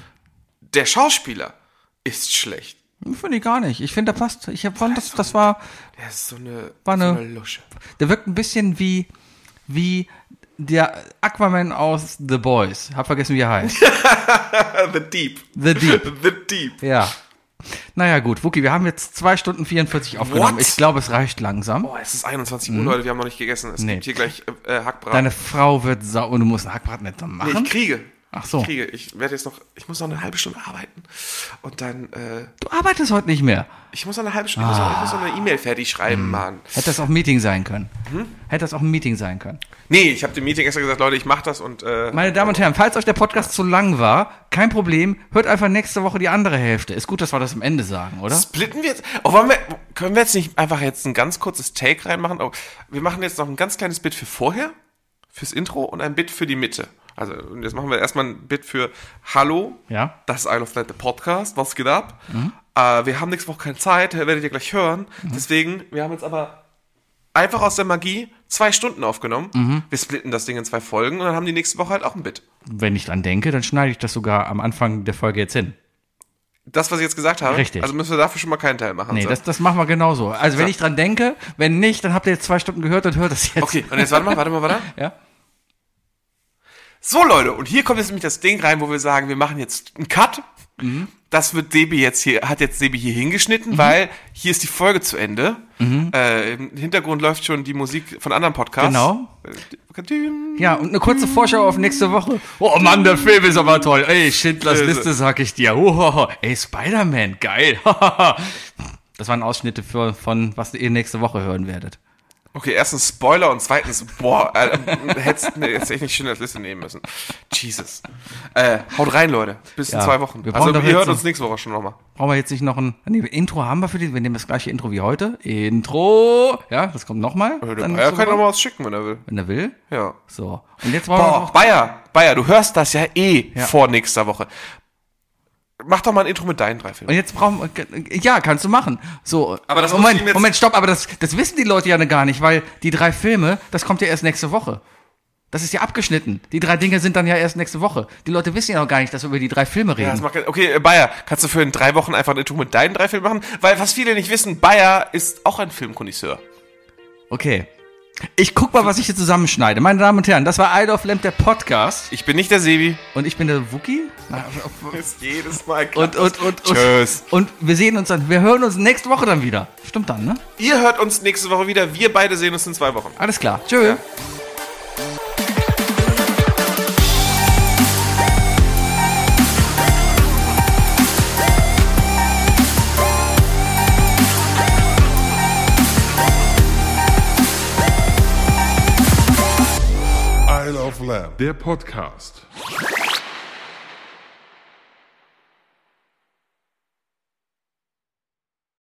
Der Schauspieler ist schlecht. Finde ich gar nicht. Ich finde, der passt. Ich hab- fand, das, das war, Der ist so eine, War so eine- eine Lusche. der wirkt ein bisschen wie, wie der Aquaman aus The Boys. Hab vergessen, wie er heißt. The Deep. The Deep. The Deep. Ja. Naja, gut, Wookie, wir haben jetzt zwei Stunden vierundvierzig aufgenommen. What? Ich glaube, es reicht langsam. Boah, es ist einundzwanzig Uhr, Leute, wir haben noch nicht gegessen. Es Nee. gibt hier gleich äh, äh, Hackbraten. Deine Frau wird sau und du musst einen Hackbraten nicht noch Nee, machen. ich kriege. Ach so. Ich kriege. Ich werde jetzt noch, ich muss noch eine halbe Stunde arbeiten. Und dann, äh, Du arbeitest heute nicht mehr. ich muss noch eine halbe Stunde, ich muss noch- ich muss noch eine E-Mail fertig schreiben, Mann. Hätte das auch ein Meeting sein können. Hm? Hätte das auch ein Meeting sein können. Nee, ich habe dem Meeting extra gesagt, Leute, ich mache das und, äh, Meine Damen und Herren, falls euch der Podcast zu lang war, kein Problem, hört einfach nächste Woche die andere Hälfte. Ist gut, dass wir das am Ende sagen, oder? splitten wir jetzt, oh, wollen wir, können wir jetzt nicht einfach jetzt ein ganz kurzes Take reinmachen? Oh, wir machen jetzt noch ein ganz kleines Bit für vorher, fürs Intro und ein Bit für die Mitte. Also, und jetzt machen wir erstmal ein Bit für Hallo, Ja. das ist Isle of Light, der Podcast, was geht ab? Äh, wir haben nächste Woche keine Zeit, werdet ihr gleich hören. Deswegen, wir haben jetzt aber einfach aus der Magie zwei Stunden aufgenommen. Wir splitten das Ding in zwei Folgen und dann haben die nächste Woche halt auch ein Bit. Wenn ich dran denke, dann schneide ich das sogar am Anfang der Folge jetzt hin. Das, was ich jetzt gesagt habe, Richtig. also müssen wir dafür schon mal keinen Teil machen. Nee, so. das, das machen wir genauso. Also wenn So. ich dran denke, wenn nicht, dann habt ihr jetzt zwei Stunden gehört und hört das jetzt. Okay, und jetzt warte mal, warte mal, warte. Ja? So, Leute, und hier kommt jetzt nämlich das Ding rein, wo wir sagen, wir machen jetzt einen Cut. Mhm. Das wird Sebi jetzt hier, hat jetzt Sebi hier hingeschnitten, Mhm. weil hier ist die Folge zu Ende. Äh, im Hintergrund läuft schon die Musik von anderen Podcasts. Genau. Äh, Ja, und eine kurze Vorschau auf nächste Woche. Oh Mann, der Film ist aber toll. Ey, Schindlers Böse. Liste, sag ich dir. Uhoho. Ey, Spider-Man, geil. Das waren Ausschnitte für, von, was ihr nächste Woche hören werdet. Okay, erstens Spoiler und zweitens, boah, äh, hättest du jetzt echt nicht schön als Liste nehmen müssen. Jesus. Äh, haut rein, Leute. Bis in Ja, zwei Wochen. wir brauchen Also, doch ihr jetzt hört so- uns nächste Woche schon nochmal. Brauchen wir jetzt nicht noch ein, nee, Intro haben wir für die, wir nehmen das gleiche Intro wie heute. Intro. Ja, das kommt nochmal. Der Dann Bayer nächste kann Woche. noch mal was schicken, wenn er will. Wenn er will. Ja. So. Und jetzt wollen wir Boah, noch, Bayer, Bayer, du hörst das ja eh Ja. vor nächster Woche. Mach doch mal ein Intro mit deinen drei Filmen. und jetzt brauchen wir, ja, kannst du machen. So. Aber das musst du Moment, ihm jetzt- Moment, stopp, aber das, das wissen die Leute ja gar nicht, weil die drei Filme, das kommt ja erst nächste Woche. Das ist ja abgeschnitten. Die drei Dinge sind dann ja erst nächste Woche. Die Leute wissen ja noch gar nicht, dass wir über die drei Filme reden. Ja, das macht, okay, äh, Bayer, kannst du für in drei Wochen einfach eine Tour mit deinen drei Filmen machen? Weil, was viele nicht wissen, Bayer ist auch ein Filmkonnoisseur. Okay. Ich guck mal, was ich hier zusammenschneide. Meine Damen und Herren, das war Idle of Lamp, der Podcast. Ich bin nicht der Sebi. Und ich bin der Wookie. Ist jedes Mal klar. Und, und, und, und, Tschüss. Und wir sehen uns dann, wir hören uns nächste Woche dann wieder. Stimmt dann, ne? Ihr hört uns nächste Woche wieder. Wir beide sehen uns in zwei Wochen. Alles klar. Tschö. Ja. Der Podcast.